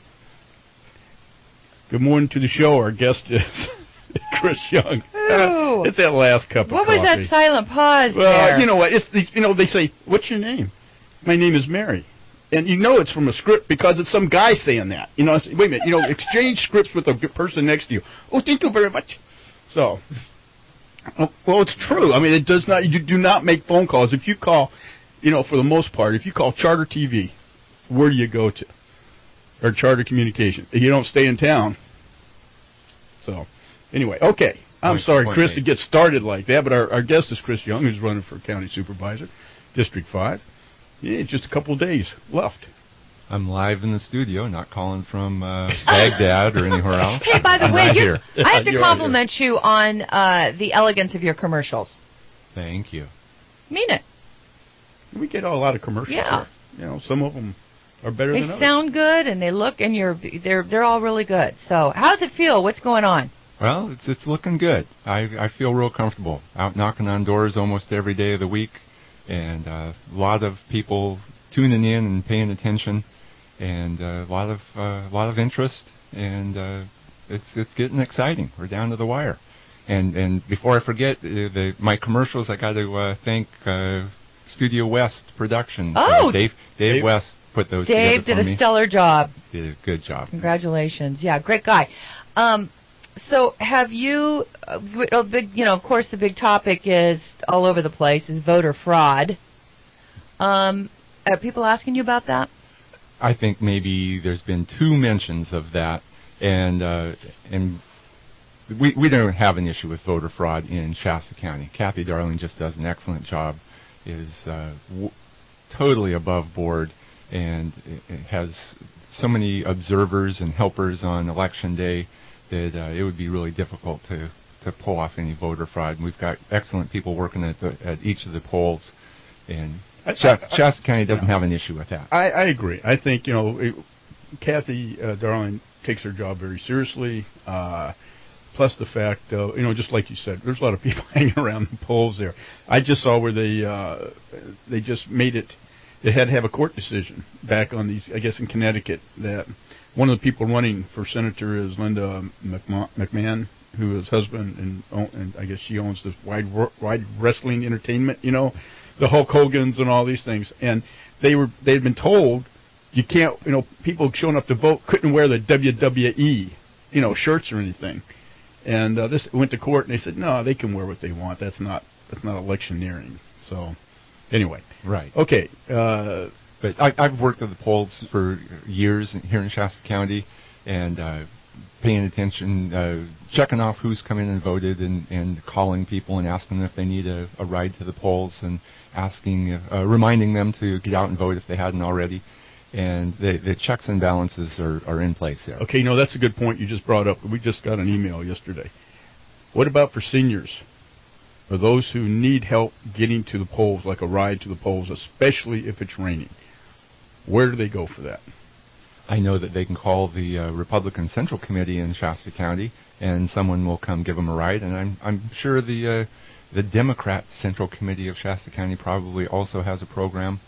Speaker 2: Good morning to the show. Our guest is Chris Young. It's that last cup of coffee.
Speaker 4: What was that silent pause there?
Speaker 2: Well, you know what? They say, "What's your name?" My name is Mary. And it's from a script because it's some guy saying that. Wait a minute, exchange scripts with a person next to you. Oh, thank you very much. So, well, it's true. I mean, it does not. You do not make phone calls. If you call, for the most part, if you call Charter TV, where do you go to? Or Charter Communication. You don't stay in town. So, anyway, okay. I'm sorry, Chris, to get started like that, but our guest is Chris Young, who's running for county supervisor, District 5. Yeah, just a couple of days left.
Speaker 11: I'm live in the studio, not calling from Baghdad or anywhere else.
Speaker 4: Hey, by the way, I have to compliment you on the elegance of your commercials.
Speaker 11: Thank you.
Speaker 4: Mean it.
Speaker 2: We get a lot of commercials.
Speaker 4: Yeah.
Speaker 2: There. Some of them are better than others.
Speaker 4: They sound good, and they look, and they're all really good. So, how does it feel? What's going on?
Speaker 11: Well, it's looking good. I feel real comfortable. Out knocking on doors almost every day of the week. And a lot of people tuning in and paying attention, and a lot of interest. and it's getting exciting. We're down to the wire. And before I forget, my commercials, I got to thank Studio West Productions.
Speaker 4: Oh,
Speaker 11: Dave West put those together
Speaker 4: Dave did a stellar job.
Speaker 11: Did a good job.
Speaker 4: Congratulations. Yeah, great guy. So have you, of course the big topic is all over the place is voter fraud. Are people asking you about that?
Speaker 11: I think maybe there's been 2 mentions of that, and we don't have an issue with voter fraud in Shasta County. Kathy Darling just does an excellent job, is totally above board, and it has so many observers and helpers on Election Day that it would be really difficult to pull off any voter fraud. And we've got excellent people working at each of the polls, and Shasta County doesn't have an issue with that.
Speaker 2: I agree. I think, Kathy Darling takes her job very seriously. Plus the fact, just like you said, there's a lot of people hanging around the polls there. I just saw where they just made it. They had to have a court decision back on these, I guess in Connecticut, that one of the people running for senator is Linda McMahon, who is husband, and I guess she owns this wide wrestling entertainment, the Hulk Hogan's and all these things. And they'd been told you can't, people showing up to vote couldn't wear the WWE, shirts or anything. And this went to court, and they said, no, they can wear what they want. That's not electioneering. So, anyway.
Speaker 11: Right.
Speaker 2: Okay.
Speaker 11: But I've worked at the polls for years here in Shasta County, and paying attention, checking off who's come in and voted, and calling people and asking them if they need a ride to the polls, and reminding them to get out and vote if they hadn't already. And the checks and balances are in place there.
Speaker 2: Okay, that's a good point you just brought up. We just got an email yesterday. What about for seniors? For those who need help getting to the polls, like a ride to the polls, especially if it's raining, where do they go for that?
Speaker 11: I know that they can call the Republican Central Committee in Shasta County, and someone will come give them a ride. And I'm sure the Democrat Central Committee of Shasta County probably also has a program.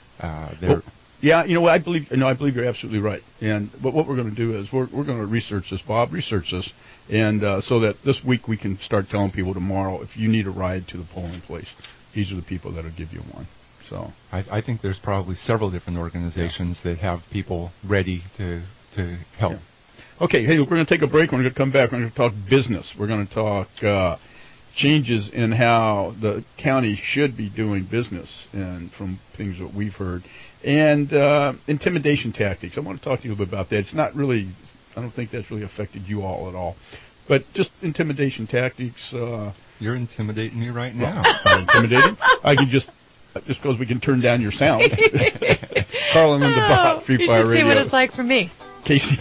Speaker 2: Yeah, I believe you're absolutely right. But what we're going to do is we're going to research this, Bob. Research this, and so that this week we can start telling people tomorrow, if you need a ride to the polling place, these are the people that'll give you one. So
Speaker 11: I think there's probably several different organizations that have people ready to help.
Speaker 2: Yeah. Okay, hey, we're going to take a break. We're going to come back. We're going to talk business. We're going to talk changes in how the county should be doing business, and from things that we've heard. And intimidation tactics. I want to talk to you a little bit about that. It's not really, I don't think that's really affected you all at all. But just intimidation tactics.
Speaker 11: You're intimidating me right now.
Speaker 2: I'm intimidating? I can just because we can turn down your sound. Carl and Linda Bott, Free Fire Radio.
Speaker 4: You should see what it's like for me.
Speaker 2: Casey.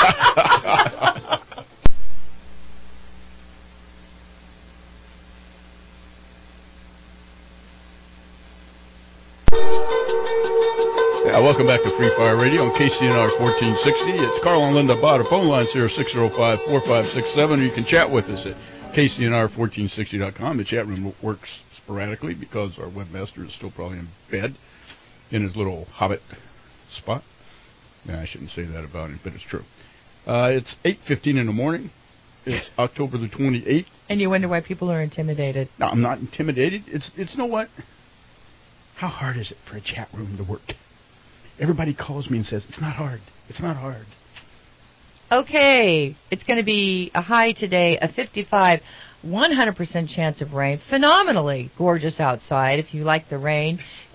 Speaker 2: Welcome back to Free Fire Radio on KCNR 1460. It's Carl and Linda Bott. Our phone line's here, 605-4567. Or you can chat with us at KCNR1460.com. The chat room works sporadically because our webmaster is still probably in bed in his little hobbit spot. I shouldn't say that about him, but it's true. It's 8:15 in the morning. It's October the 28th.
Speaker 4: And you wonder why people are intimidated.
Speaker 2: No, I'm not intimidated. It's you know what? How hard is it for a chat room to work? Everybody calls me and says, it's not hard. It's not hard.
Speaker 4: Okay. It's going to be a high today, a 55, 100% chance of rain. Phenomenally gorgeous outside if you like the rain.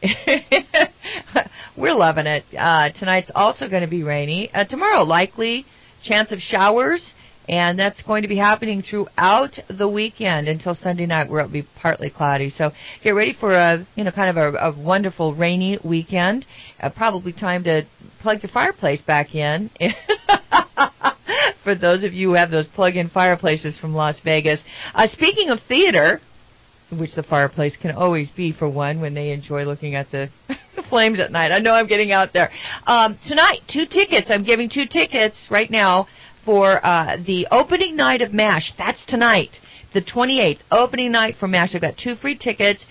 Speaker 4: We're loving it. Tonight's also going to be rainy. Tomorrow, likely chance of showers. And that's going to be happening throughout the weekend until Sunday night, where it'll be partly cloudy. So get ready for a wonderful rainy weekend. Probably time to plug your fireplace back in. For those of you who have those plug-in fireplaces from Las Vegas. Speaking of theater, which the fireplace can always be for one when they enjoy looking at the flames at night. I know I'm getting out there. Tonight, 2 tickets. I'm giving 2 tickets right now for the opening night of MASH. That's tonight, the 28th, opening night for MASH. I've got 2 free tickets,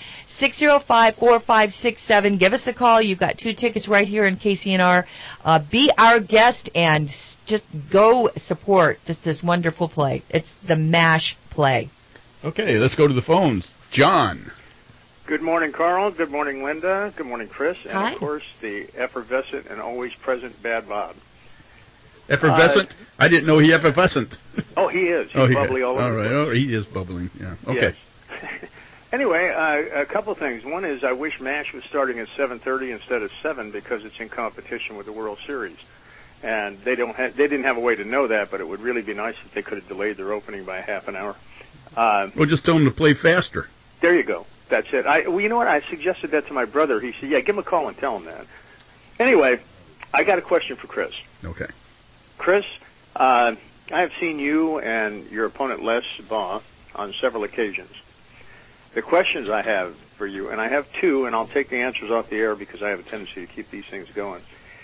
Speaker 4: 605-4567. Give us a call. You've got 2 tickets right here in KCNR. Be our guest and just go support just this wonderful play. It's the MASH play.
Speaker 2: Okay, let's go to the phones. John.
Speaker 12: Good morning, Carl. Good morning, Linda. Good morning, Chris. And,
Speaker 4: Hi.
Speaker 12: of course, the effervescent and always present Bad Bob.
Speaker 2: Effervescent? I didn't know he effervescent.
Speaker 12: Oh, he is. He's bubbly all over the place.
Speaker 2: Oh, he is bubbling. Yeah. Okay.
Speaker 12: Yes. Anyway, a couple things. One is I wish MASH was starting at 7:30 instead of 7 because it's in competition with the World Series. And they didn't have a way to know that, but it would really be nice if they could have delayed their opening by a half an hour.
Speaker 2: Well, just tell them to play faster.
Speaker 12: There you go. That's it. Well, you know what? I suggested that to my brother. He said, yeah, give him a call and tell him that. Anyway, I got a question for Chris.
Speaker 2: Okay.
Speaker 12: Chris, I have seen you and your opponent Les Baugh on several occasions. The questions I have for you, and I have two, and I'll take the answers off the air because I have a tendency to keep these things going.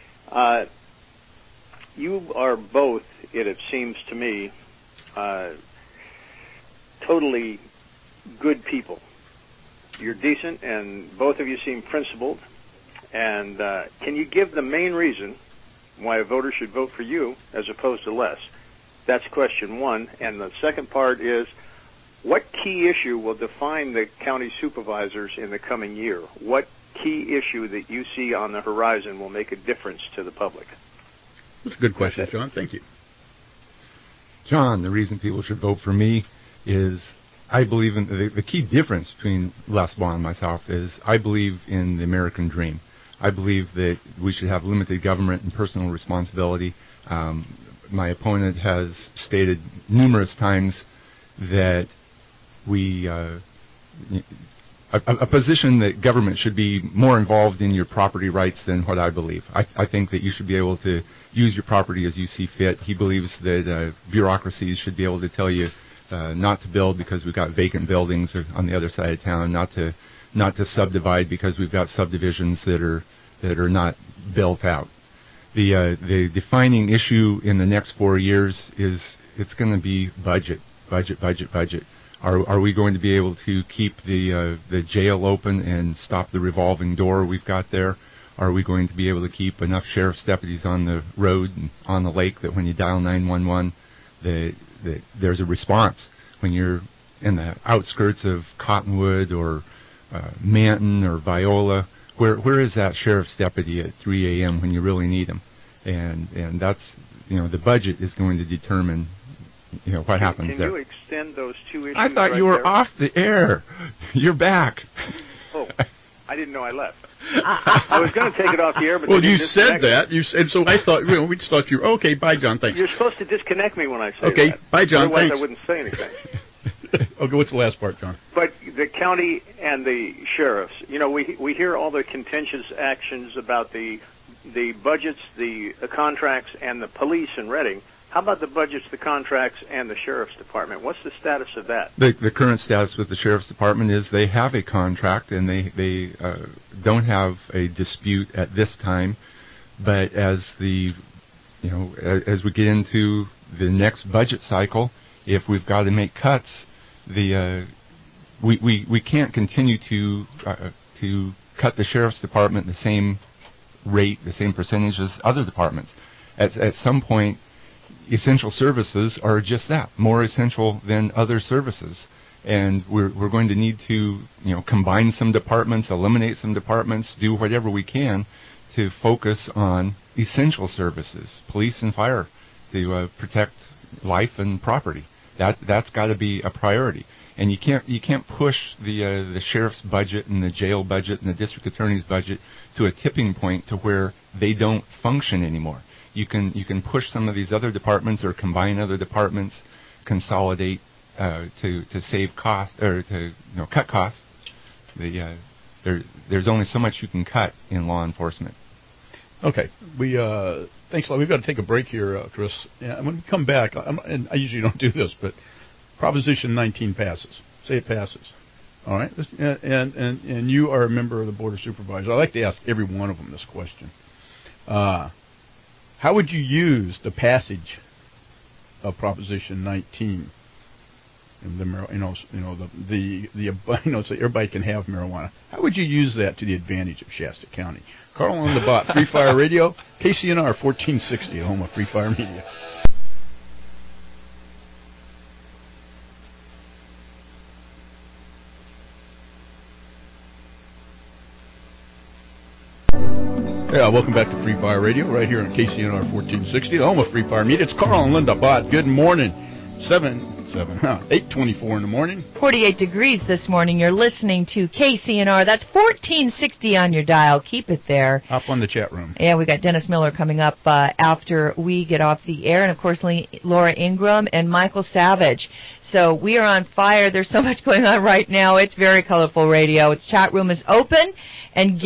Speaker 12: You are both, it seems to me, totally good people. You're decent, and both of you seem principled. And can you give the main reason why a voter should vote for you as opposed to Les? That's question one. And the second part is, what key issue will define the county supervisors in the coming year? What key issue that you see on the horizon will make a difference to the public?
Speaker 2: That's a good question, John. Thank you.
Speaker 11: John, the reason people should vote for me is I believe in the key difference between Les Baugh and myself is I believe in the American dream. I believe that we should have limited government and personal responsibility. My opponent has stated numerous times that a position that government should be more involved in your property rights than what I believe. I think that you should be able to use your property as you see fit. He believes that bureaucracies should be able to tell you not to build because we've got vacant buildings on the other side of town, not to subdivide because we've got subdivisions that are not built out. The defining issue in the next 4 years is it's going to be budget. Are we going to be able to keep the jail open and stop the revolving door we've got there? Are we going to be able to keep enough sheriff's deputies on the road and on the lake that when you dial 911, that there's a response? When you're in the outskirts of Cottonwood or Manton or Viola, where is that sheriff's deputy at 3 a.m. when you really need him? And that's, the budget is going to determine what happens there.
Speaker 12: Can you extend those two issues?
Speaker 11: I thought you were off the air. You're back.
Speaker 12: Oh, I didn't know I left. I was going to take it off the air, but
Speaker 2: well, you said that. You said so. I thought we just thought you were okay. Bye, John. Thanks.
Speaker 12: You're supposed to disconnect me when I say that.
Speaker 2: Okay, bye, John.
Speaker 12: Otherwise,
Speaker 2: thanks.
Speaker 12: I wouldn't say anything.
Speaker 2: Okay, what's the last part, John?
Speaker 12: But the county and the sheriffs, we hear all the contentious actions about the budgets, the contracts, and the police in Reading. How about the budgets, the contracts, and the sheriff's department? What's the status of that?
Speaker 11: The current status with the sheriff's department is they have a contract and they don't have a dispute at this time. But as as we get into the next budget cycle, if we've got to make cuts, we can't continue to cut the sheriff's department the same rate, the same percentage as other departments. At some point, essential services are just that, more essential than other services. And we're going to need to, combine some departments, eliminate some departments, do whatever we can to focus on essential services, police and fire, to protect life and property. That's got to be a priority. And you can't push the sheriff's budget and the jail budget and the district attorney's budget to a tipping point to where they don't function anymore. You can push some of these other departments or combine other departments, consolidate to save costs or to cut costs. There's only so much you can cut in law enforcement.
Speaker 2: Okay, thanks a lot. We've got to take a break here, Chris. Yeah, when we come back, and I usually don't do this, but Proposition 19 passes. Say it passes. All right, and you are a member of the Board of Supervisors. I like to ask every one of them this question. How would you use the passage of Proposition 19 and so everybody can have marijuana. How would you use that to the advantage of Shasta County? Carl on the Bot, Free Fire Radio, KCNR 1460, the home of Free Fire Media. Yeah, welcome back to Free Fire Radio, right here on KCNR 1460, the home of Free Fire Media. It's Carl and Linda Bott. Good morning. 8:24 in the morning.
Speaker 4: 48 degrees this morning. You're listening to KCNR. That's 1460 on your dial. Keep it there.
Speaker 2: Hop on the chat room.
Speaker 4: Yeah, we got Dennis Miller coming up after we get off the air, and of course Laura Ingram and Michael Savage. So we are on fire. There's so much going on right now. It's very colorful radio. Its chat room is open, and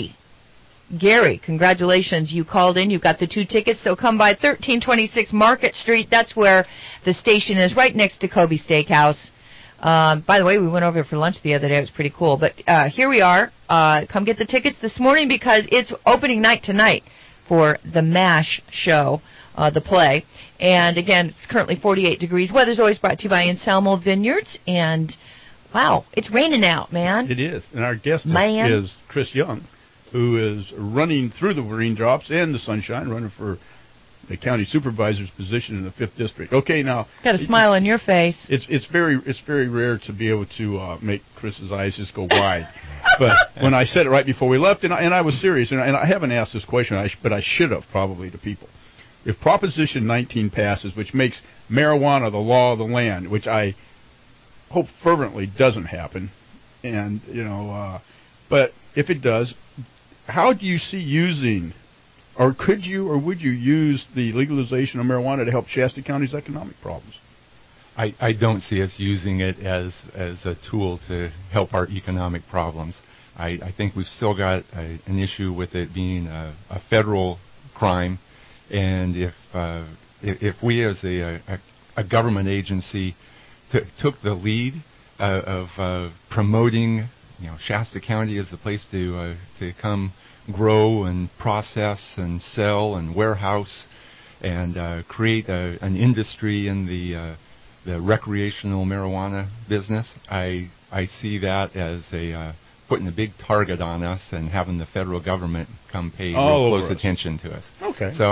Speaker 4: Gary, congratulations. You called in. You got the 2 tickets, so come by 1326 Market Street. That's where the station is, right next to Kobe Steakhouse. By the way, we went over for lunch the other day. It was pretty cool. But here we are. Come get the tickets this morning because it's opening night tonight for the MASH show, the play. And, again, it's currently 48 degrees. Weather's always brought to you by Anselmo Vineyards. And, wow, it's raining out, man.
Speaker 2: It is. And our guest is Chris Young, who is running through the raindrops and the sunshine, running for the county supervisor's position in the 5th District. Okay, now
Speaker 4: got a smile on your face.
Speaker 2: It's very rare to be able to make Chris's eyes just go wide. But when I said it right before we left, and I was serious, and I haven't asked this question, but I should have probably to people. If Proposition 19 passes, which makes marijuana the law of the land, which I hope fervently doesn't happen, and but if it does, how do you see using, or could you, or would you use the legalization of marijuana to help Shasta County's economic problems?
Speaker 11: I don't see us using it as a tool to help our economic problems. I think we've still got an issue with it being a federal crime, and if we as a government agency took the lead of promoting, Shasta County is the place to come grow and process and sell and warehouse and create an industry in the recreational marijuana business. I see that as putting a big target on us and having the federal government come pay real close attention to us.
Speaker 2: Okay.
Speaker 11: So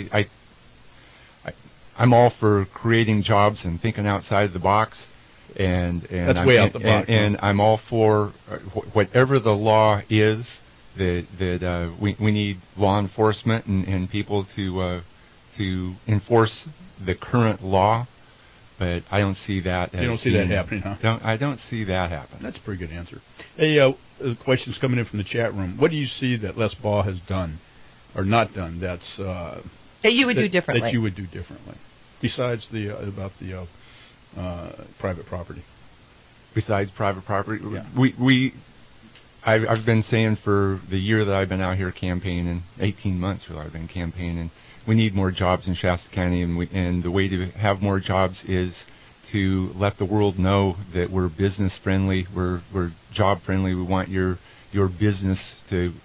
Speaker 11: I'm all for creating jobs and thinking outside the box. And
Speaker 2: that's way out the box.
Speaker 11: And I'm all for whatever the law is that we need law enforcement and people to enforce the current law. But I don't see that.
Speaker 2: You don't see that happening, huh?
Speaker 11: I don't see that happen.
Speaker 2: That's a pretty good answer. Hey, questions coming in from the chat room. What do you see that Les Baugh has done or not done that's
Speaker 4: that you would do differently?
Speaker 2: That you would do differently, besides about the private property.
Speaker 11: Besides private property,
Speaker 2: yeah.
Speaker 11: I've been saying for the year that I've been out here campaigning, 18 months really I've been campaigning, we need more jobs in Shasta County, and the way to have more jobs is to let the world know that we're business friendly, we're job friendly. We want your business to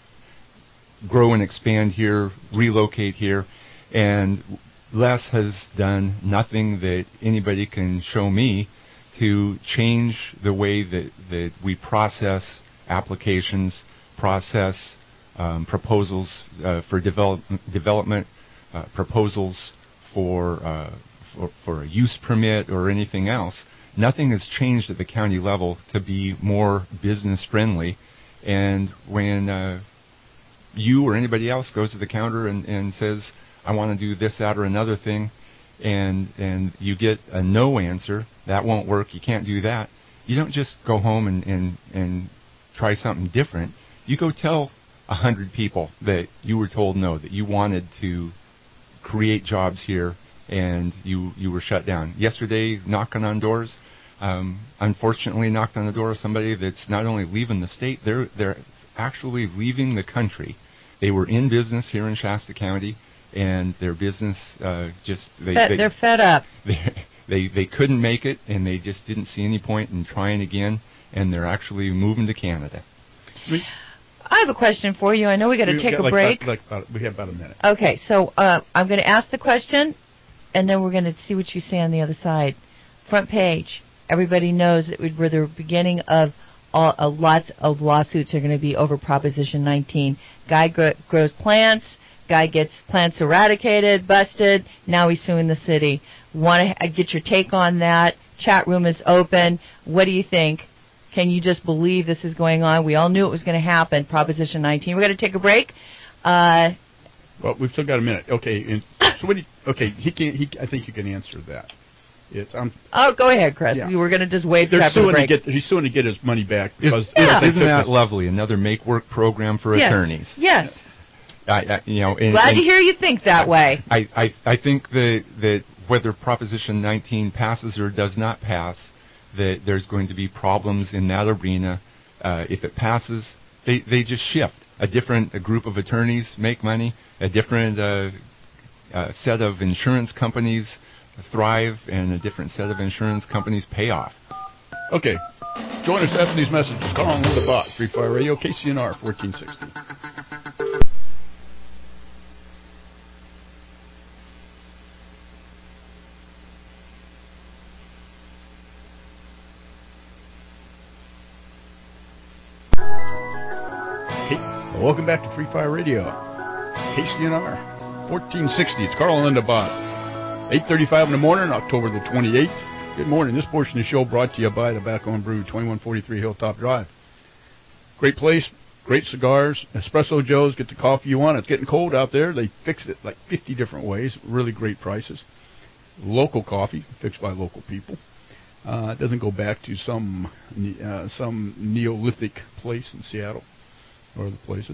Speaker 11: grow and expand here, relocate here, and Les has done nothing that anybody can show me to change the way that we process applications, process proposals for development, proposals for a use permit or anything else. Nothing has changed at the county level to be more business friendly. And when you or anybody else goes to the counter and says, I want to do this, that, or another thing, and you get a no answer, that won't work, you can't do that, you don't just go home and try something different. You go tell 100 people that you were told no, that you wanted to create jobs here, and you were shut down. Yesterday, knocking on doors, unfortunately knocked on the door of somebody that's not only leaving the state, they're actually leaving the country. They were in business here in Shasta County, and their business they're
Speaker 4: fed up.
Speaker 11: They couldn't make it, and they just didn't see any point in trying again, and they're actually moving to Canada.
Speaker 4: I have a question for you. I know we got to take a break.
Speaker 2: We have about a minute.
Speaker 4: Okay, so I'm going to ask the question, and then we're going to see what you say on the other side. Front page. everybody knows that we're the beginning of lots of lawsuits are going to be over Proposition 19. Guy grows plants. Guy gets plants eradicated, busted. Now he's suing the city. Want to get your take on that? Chat room is open. What do you think? Can you just believe this is going on? We all knew it was going to happen. Proposition 19. We're going to take a break.
Speaker 2: Well, we've still got a minute. Okay. So what? I think you can answer that.
Speaker 4: Go ahead, Chris.
Speaker 2: Yeah.
Speaker 4: We were going to just wait for
Speaker 2: the
Speaker 4: break.
Speaker 2: He's suing to get his money back. Because
Speaker 11: Isn't that lovely? Another make work program for attorneys.
Speaker 4: Yes.
Speaker 11: Glad
Speaker 4: to hear you think that way.
Speaker 11: I think that whether Proposition 19 passes or does not pass, that there's going to be problems in that arena. If it passes, they just shift. A group of attorneys make money. A different set of insurance companies thrive, and a different set of insurance companies pay off.
Speaker 2: Okay. Join us after these messages. Call on the bot. Free Fire Radio, KCNR 1460. Welcome back to Free Fire Radio, KCNR 1460. It's Carl and Linda Bott. 8:35 in the morning, October the 28th. Good morning. This portion of the show brought to you by Tobacco and Brew, 2143 Hilltop Drive. Great place, great cigars, espresso joes. Get the coffee you want. It's getting cold out there. They fixed it like 50 different ways. Really great prices. Local coffee, fixed by local people. It doesn't go back to some Neolithic place in Seattle or other places.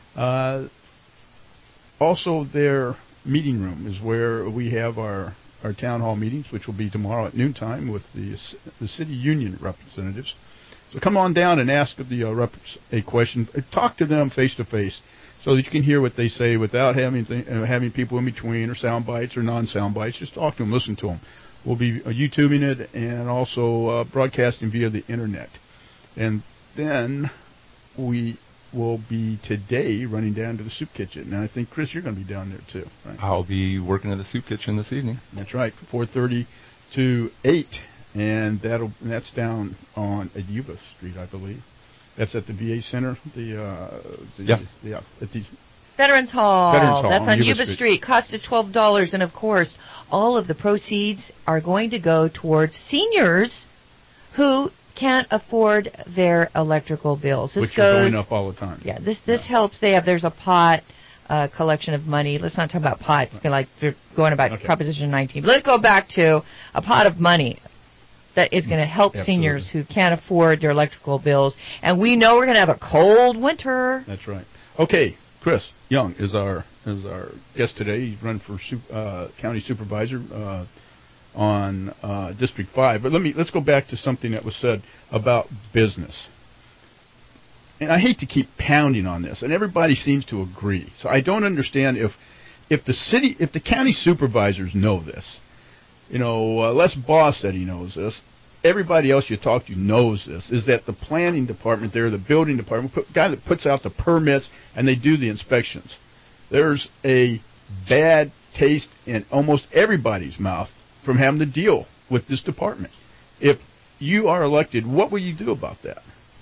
Speaker 2: Also, their meeting room is where we have our town hall meetings, which will be tomorrow at noontime with the city union representatives. So come on down and ask the reps a question. Talk to them face to face, so that you can hear what they say without having people in between or sound bites or non-sound bites. Just talk to them, listen to them. We'll be YouTubing it and also broadcasting via the internet. And then we will be today running down to the soup kitchen. Now, I think, Chris, you're going to be down there too, right?
Speaker 11: I'll be working at the soup kitchen this evening.
Speaker 2: That's right, 4:30 to 8, and that's down on Yuba Street, I believe. That's at the VA Center.
Speaker 11: Yes.
Speaker 2: Yeah, at the
Speaker 4: Veterans Hall. That's on Yuba
Speaker 2: Street.
Speaker 4: Cost is $12, and of course, all of the proceeds are going to go towards seniors who can't afford their electrical bills.
Speaker 2: Which are going up all the time.
Speaker 4: Yeah, this helps. There's a pot collection of money. Let's not talk about pot. It's like they're going about Proposition 19. But let's go back to a pot of money that is going to help seniors who can't afford their electrical bills. And we know we're going to have a cold winter.
Speaker 2: That's right. Okay, Chris Young is our guest today. He's running for county supervisor on District 5. But let's go back to something that was said about business. And I hate to keep pounding on this, and everybody seems to agree. So I don't understand if the county supervisors know this. Les Boss said he knows this. Everybody else you talk to knows this, is that the planning department there, the building department, guy that puts out the permits and they do the inspections. There's a bad taste in almost everybody's mouth from having to deal with this department. If you are elected, what will you do about that?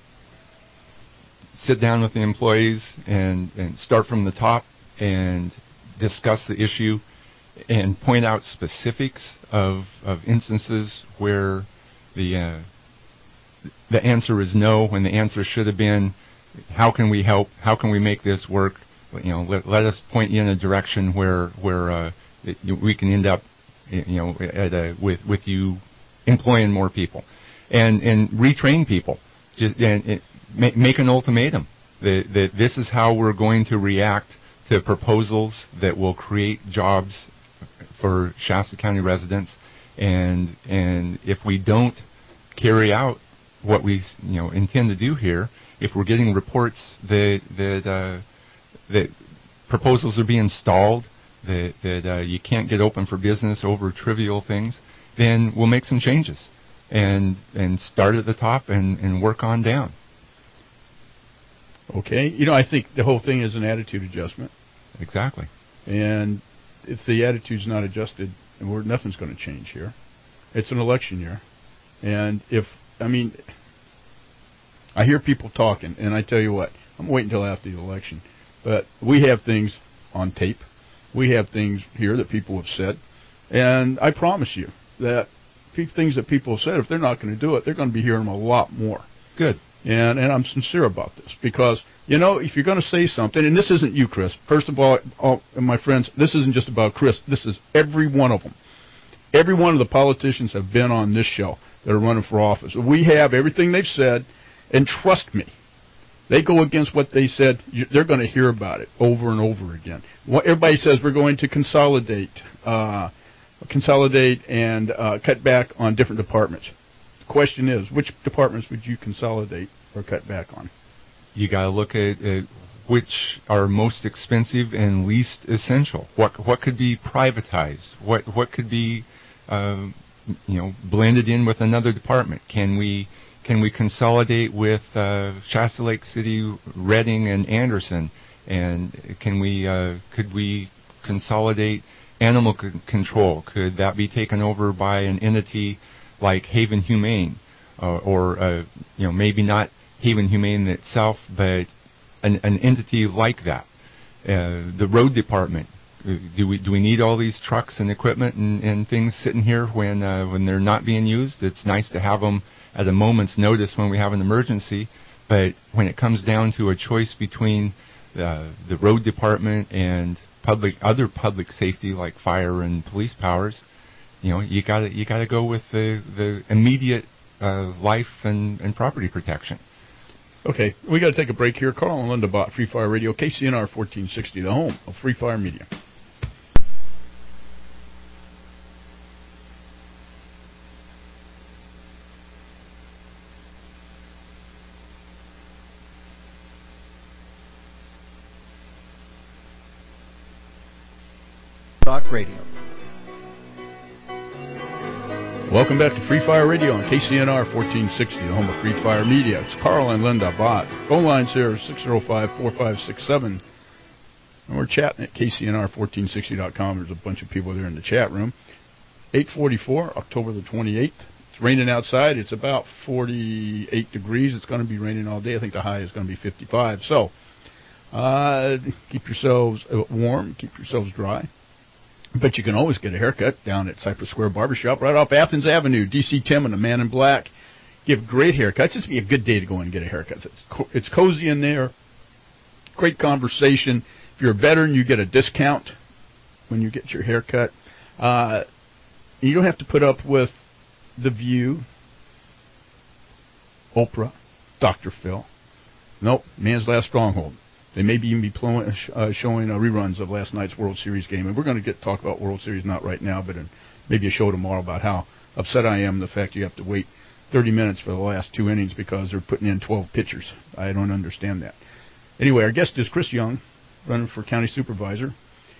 Speaker 11: Sit down with the employees and start from the top and discuss the issue and point out specifics of instances where the answer is no, when the answer should have been, how can we help? How can we make this work? Let us point you in a direction where we can end up, with you employing more people, and retrain people. Just make an ultimatum that this is how we're going to react to proposals that will create jobs for Shasta County residents, and if we don't carry out what we intend to do here, if we're getting reports that proposals are being stalled, that you can't get open for business over trivial things, then we'll make some changes and start at the top and work on down.
Speaker 2: Okay. I think the whole thing is an attitude adjustment.
Speaker 11: Exactly.
Speaker 2: And if the attitude's not adjusted, nothing's going to change here. It's an election year. And I hear people talking, and I tell you what, I'm waiting until after the election. But we have things on tape. We have things here that people have said. And I promise you that things that people have said, if they're not going to do it, they're going to be hearing them a lot more.
Speaker 11: Good.
Speaker 2: And I'm sincere about this because, if you're going to say something, and this isn't you, Chris. First of all, my friends, this isn't just about Chris. This is every one of them. Every one of the politicians have been on this show that are running for office. We have everything they've said, and trust me, they go against what they said. They're going to hear about it over and over again. Everybody says we're going to consolidate and cut back on different departments. The question is, which departments would you consolidate or cut back on?
Speaker 11: You got to look at which are most expensive and least essential. What could be privatized? What could be blended in with another department? Can we consolidate with Shasta Lake City, Redding, and Anderson? And could we consolidate animal control? Could that be taken over by an entity like Haven Humane, or maybe not Haven Humane itself, but an entity like that? The road department. Do we need all these trucks and equipment and things sitting here when they're not being used? It's nice to have them at a moment's notice when we have an emergency, but when it comes down to a choice between the road department and other public safety like fire and police powers, you gotta go with the immediate life and property protection.
Speaker 2: Okay, we got to take a break here. Carl and Linda Bott, Free Fire Radio, KCNR 1460, the home of Free Fire Media.
Speaker 13: Talk Radio.
Speaker 2: Welcome back to Free Fire Radio on KCNR 1460, the home of Free Fire Media. It's Carl and Linda Bott. Phone lines here are 605-4567. And we're chatting at KCNR1460.com. There's a bunch of people there in the chat room. 8:44, October the 28th. It's raining outside. It's about 48 degrees. It's going to be raining all day. I think the high is going to be 55. So keep yourselves warm. Keep yourselves dry. But you can always get a haircut down at Cypress Square Barbershop right off Athens Avenue. DC Tim and the Man in Black give great haircuts. It's be a good day to go in and get a haircut. It's cozy in there. Great conversation. If you're a veteran, you get a discount when you get your haircut. You don't have to put up with The View, Oprah, Dr. Phil. Nope, Man's Last Stronghold. They may even be showing reruns of last night's World Series game. And we're going to talk about World Series, not right now, but in maybe a show tomorrow about how upset I am the fact you have to wait 30 minutes for the last two innings because they're putting in 12 pitchers. I don't understand that. Anyway, our guest is Chris Young, running for county supervisor.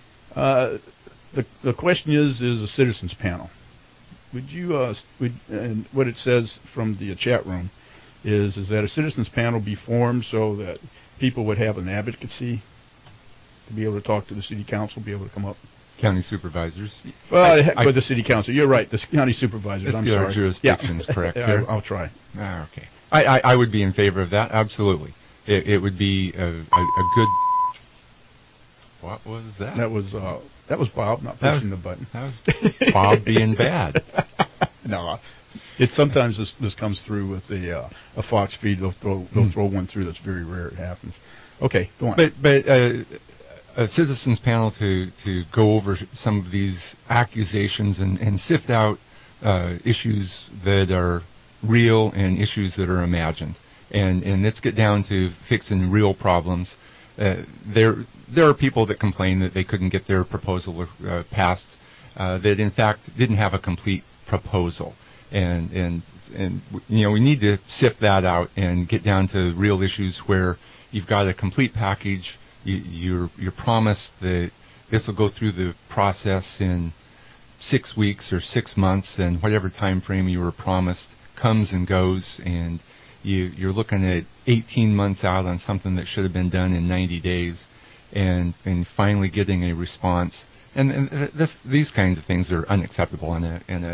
Speaker 2: The question is a citizens panel. Would you, and what it says from the chat room is that a citizens panel be formed so that people would have an advocacy to be able to talk to the city council, be able to come up.
Speaker 11: County supervisors.
Speaker 2: Well, with the city council. You're right, the county supervisors. I'm sorry.
Speaker 11: Jurisdictions, yeah. Correct.
Speaker 2: Yeah, I'll try.
Speaker 11: Okay. I would be in favor of that, absolutely. It would be a good... What was that?
Speaker 2: That was Bob not pushing the button.
Speaker 11: That was Bob being bad.
Speaker 2: No, sometimes this comes through with a Fox feed. They'll throw one through. That's very rare. It happens. Okay, go on.
Speaker 11: But a citizens panel to go over some of these accusations and sift out issues that are real and issues that are imagined, and let's get down to fixing real problems. There are people that complain that they couldn't get their proposal passed, that in fact didn't have a complete proposal, and we need to sift that out and get down to real issues where you've got a complete package. You're promised that this will go through the process in 6 weeks or 6 months, and whatever time frame you were promised comes and goes, and you're looking at 18 months out on something that should have been done in 90 days, and finally getting a response. And these kinds of things are unacceptable in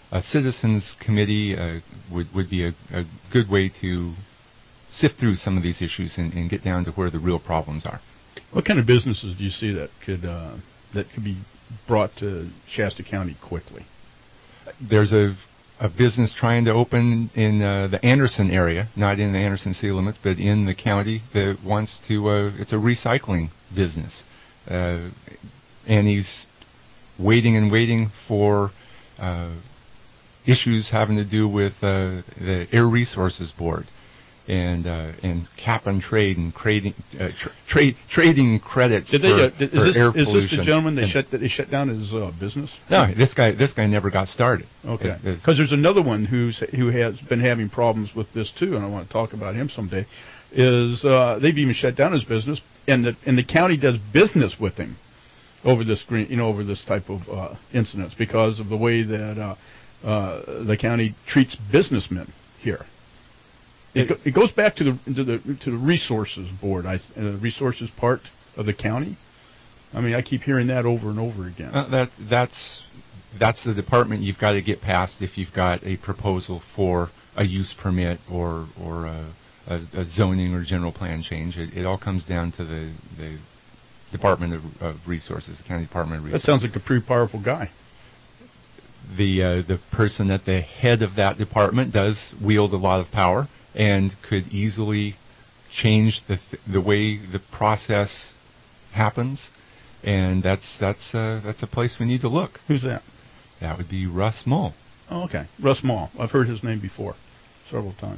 Speaker 11: a citizens committee would be a good way to sift through some of these issues and get down to where the real problems are.
Speaker 2: What kind of businesses do you see that could be brought to Shasta County quickly?
Speaker 11: There's a business trying to open in the Anderson area, not in the Anderson city limits, but in the county, that wants to. It's a recycling business, and he's waiting for issues having to do with the Air Resources Board and cap and trade and trading credits for air pollution.
Speaker 2: Is this the gentleman they shut down his business?
Speaker 11: No, this guy never got started.
Speaker 2: Okay, because there's another one who has been having problems with this too, and I want to talk about him someday. They've even shut down his business, and the county does business with him over this over this type of incidents because of the way that the county treats businessmen here. It goes back to the resources board, the resources part of the county. I mean, I keep hearing that over and over again.
Speaker 11: That's the department you've got to get past if you've got a proposal for a use permit or a zoning or general plan change. It all comes down to the Department of Resources, the county Department of Resources.
Speaker 2: That sounds like a pretty powerful guy.
Speaker 11: The person at the head of that department does wield a lot of power and could easily change the way the process happens, and that's a place we need to look.
Speaker 2: Who's that?
Speaker 11: That would be Russ Mull.
Speaker 2: Oh, okay, Russ Mull. I've heard his name before, several times.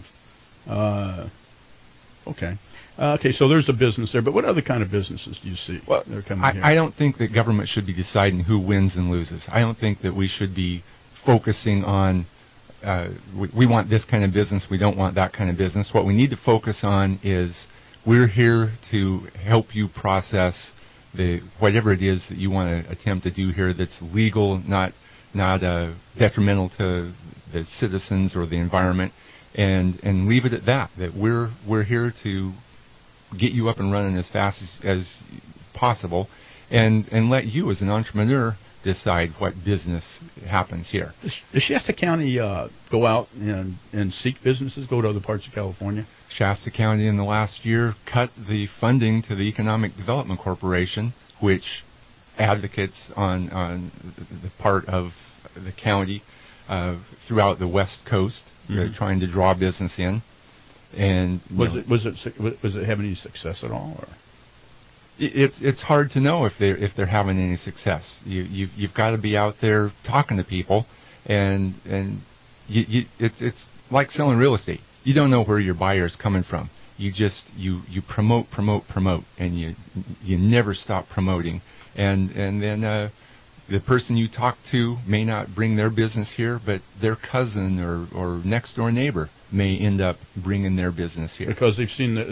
Speaker 2: Okay, so there's a business there, but what other kind of businesses do you see?
Speaker 11: Well, I don't think that government should be deciding who wins and loses. I don't think that we should be focusing on we want this kind of business, we don't want that kind of business. What we need to focus on is we're here to help you process whatever it is that you want to attempt to do here that's legal, not detrimental to the citizens or the environment, and leave it at that. That we're here to get you up and running as fast as possible, and let you as an entrepreneur decide what business happens here.
Speaker 2: Does Shasta County go out and seek businesses, go to other parts of California?
Speaker 11: Shasta County in the last year cut the funding to the Economic Development Corporation, which advocates on the part of the county throughout the West Coast, trying to draw business in. And
Speaker 2: was it having any success at all? Or?
Speaker 11: It's hard to know if they're having any success. You've got to be out there talking to people, and it's like selling real estate. You don't know where your buyer's coming from. You promote, and you never stop promoting. And then the person you talk to may not bring their business here, but their cousin or next door neighbor may end up bringing their business here
Speaker 2: because they've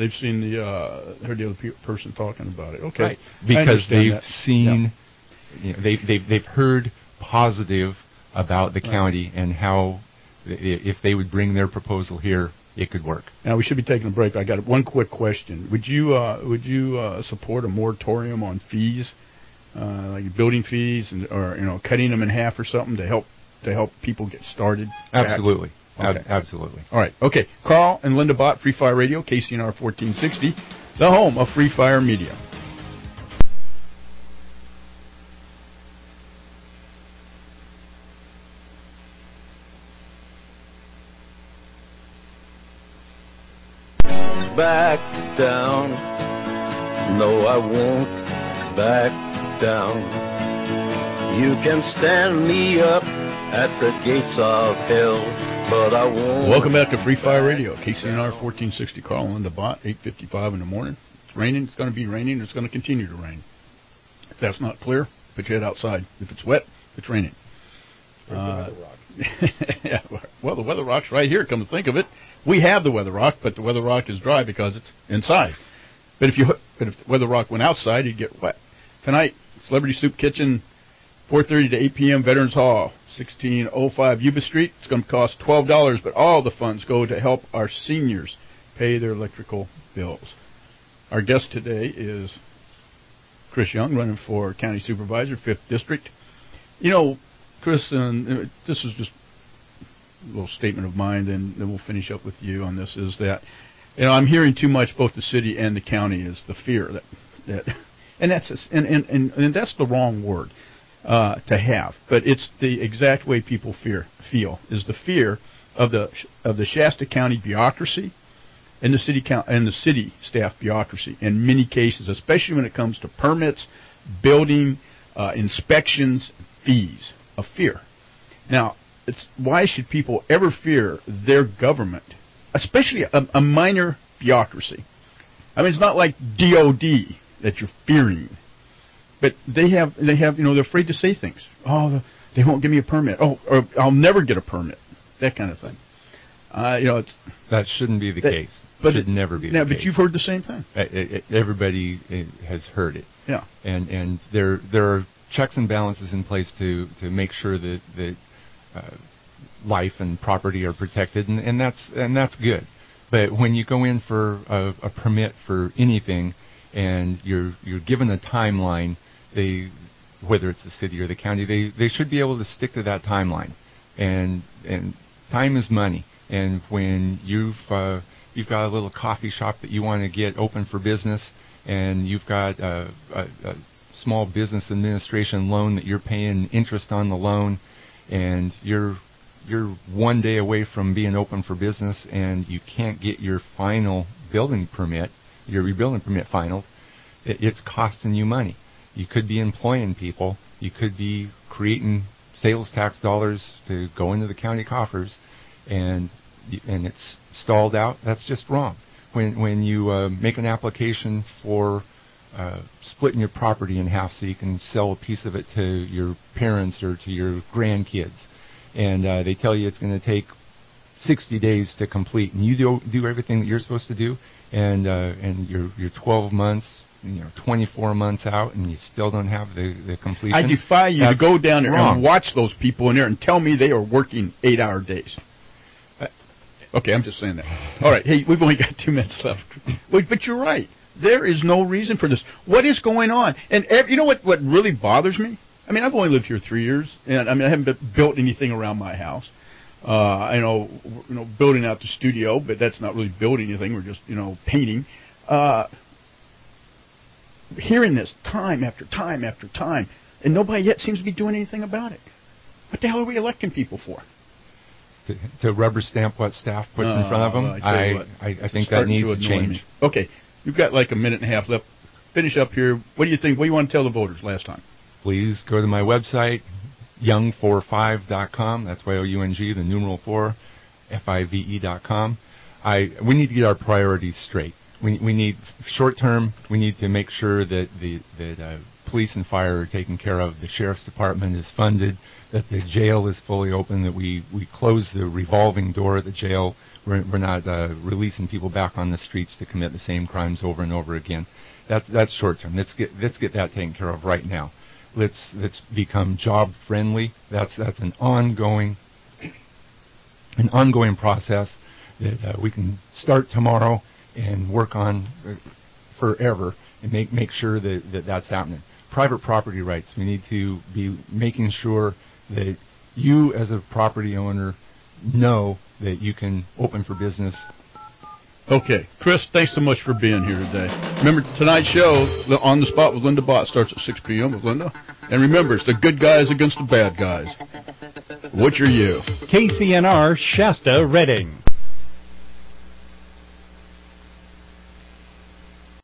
Speaker 2: heard the other person talking about it. Okay,
Speaker 11: right. Because they've seen, they've heard positive about the county and how if they would bring their proposal here, it could work.
Speaker 2: Now we should be taking a break. I got one quick question. Would you support a moratorium on fees, like building fees, or cutting them in half or something to help people get started?
Speaker 11: Absolutely.
Speaker 2: Okay.
Speaker 11: Absolutely.
Speaker 2: All right. Okay. Carl and Linda Bott, Free Fire Radio, KCNR 1460, the home of Free Fire Media.
Speaker 13: Back down. No, I won't back down. You can stand me up at the gates of hell, but I won't.
Speaker 2: Welcome back to Free Fire Radio, KCNR 1460. Carl and Linda Bott, 8:55 in the morning. It's raining. It's going to be raining. It's going to continue to rain. If that's not clear, put your head outside. If it's wet, it's raining.
Speaker 14: Where's the weather rock?
Speaker 2: Yeah, well, the weather rock's right here. Come to think of it, we have the weather rock, but the weather rock is dry because it's inside. But if the weather rock went outside, you'd get wet. Tonight, Celebrity Soup Kitchen, 4:30 to 8 p.m. Veterans Hall, 1605 Yuba Street. It's going to cost $12, but all the funds go to help our seniors pay their electrical bills. Our guest today is Chris Young, running for County Supervisor, 5th District. You know, Chris, and this is just little statement of mine, then we'll finish up with you on this, is that, I'm hearing too much, both the city and the county, is the fear that and that's the wrong word to have, but it's the exact way people feel is the fear of the Shasta County bureaucracy and the city staff bureaucracy in many cases, especially when it comes to permits, building, inspections, fees, of fear. Now, why should people ever fear their government, especially a minor bureaucracy? I mean, it's not like DOD that you're fearing, but they have they're afraid to say things. Oh, they won't give me a permit. Oh, or I'll never get a permit. That kind of thing.
Speaker 11: That shouldn't be the case. But should never be the case.
Speaker 2: But you've heard the same thing.
Speaker 11: Everybody has heard it.
Speaker 2: Yeah.
Speaker 11: And there are checks and balances in place to make sure that life and property are protected, and that's good. But when you go in for a permit for anything, and you're given a timeline, whether it's the city or the county, they should be able to stick to that timeline. And time is money. And when you've got a little coffee shop that you want to get open for business, and you've got a small business administration loan that you're paying interest on the loan, and you're 1 day away from being open for business, and you can't get your final building permit, your rebuilding permit finalized, it's costing you money. You could be employing people. You could be creating sales tax dollars to go into the county coffers, and it's stalled out. That's just wrong. When you make an application for splitting your property in half so you can sell a piece of it to your parents or to your grandkids, and they tell you it's going to take 60 days to complete, and you do everything that you're supposed to do, and you're 12 months, 24 months out, and you still don't have the completion.
Speaker 2: I defy you to go down there and watch those people in there and tell me they are working 8-hour days. Okay, I'm just saying that. All right, hey, we've only got 2 minutes left. But you're right. There is no reason for this. What is going on? And you know what really bothers me? I mean, I've only lived here 3 years, and I haven't built anything around my house. I know, building out the studio, but that's not really building anything. We're just, painting. Hearing this time after time after time, and nobody yet seems to be doing anything about it. What the hell are we electing people for?
Speaker 11: To rubber stamp what staff puts in front of them? I think that needs to change.
Speaker 2: Me. Okay, you've got like a minute and a half left. Finish up here. What do you think? What do you want to tell the voters last time?
Speaker 11: Please go to my website, young45.com. That's YOUNG, the numeral 4, FIVE.com. We need to get our priorities straight. We need short term. We need to make sure that police and fire are taken care of. The sheriff's department is funded. That the jail is fully open. That we close the revolving door at the jail. We're not releasing people back on the streets to commit the same crimes over and over again. That's short term. Let's get that taken care of right now. Let's become job friendly. That's an ongoing process that we can start tomorrow and work on forever, and make sure that's happening. Private property rights. We need to be making sure that you, as a property owner, know that you can open for business.
Speaker 2: Okay. Chris, thanks so much for being here today. Remember, tonight's show, On the Spot with Linda Bott, starts at 6 p.m. with Linda. And remember, it's the good guys against the bad guys. Which are you?
Speaker 3: KCNR Shasta Redding.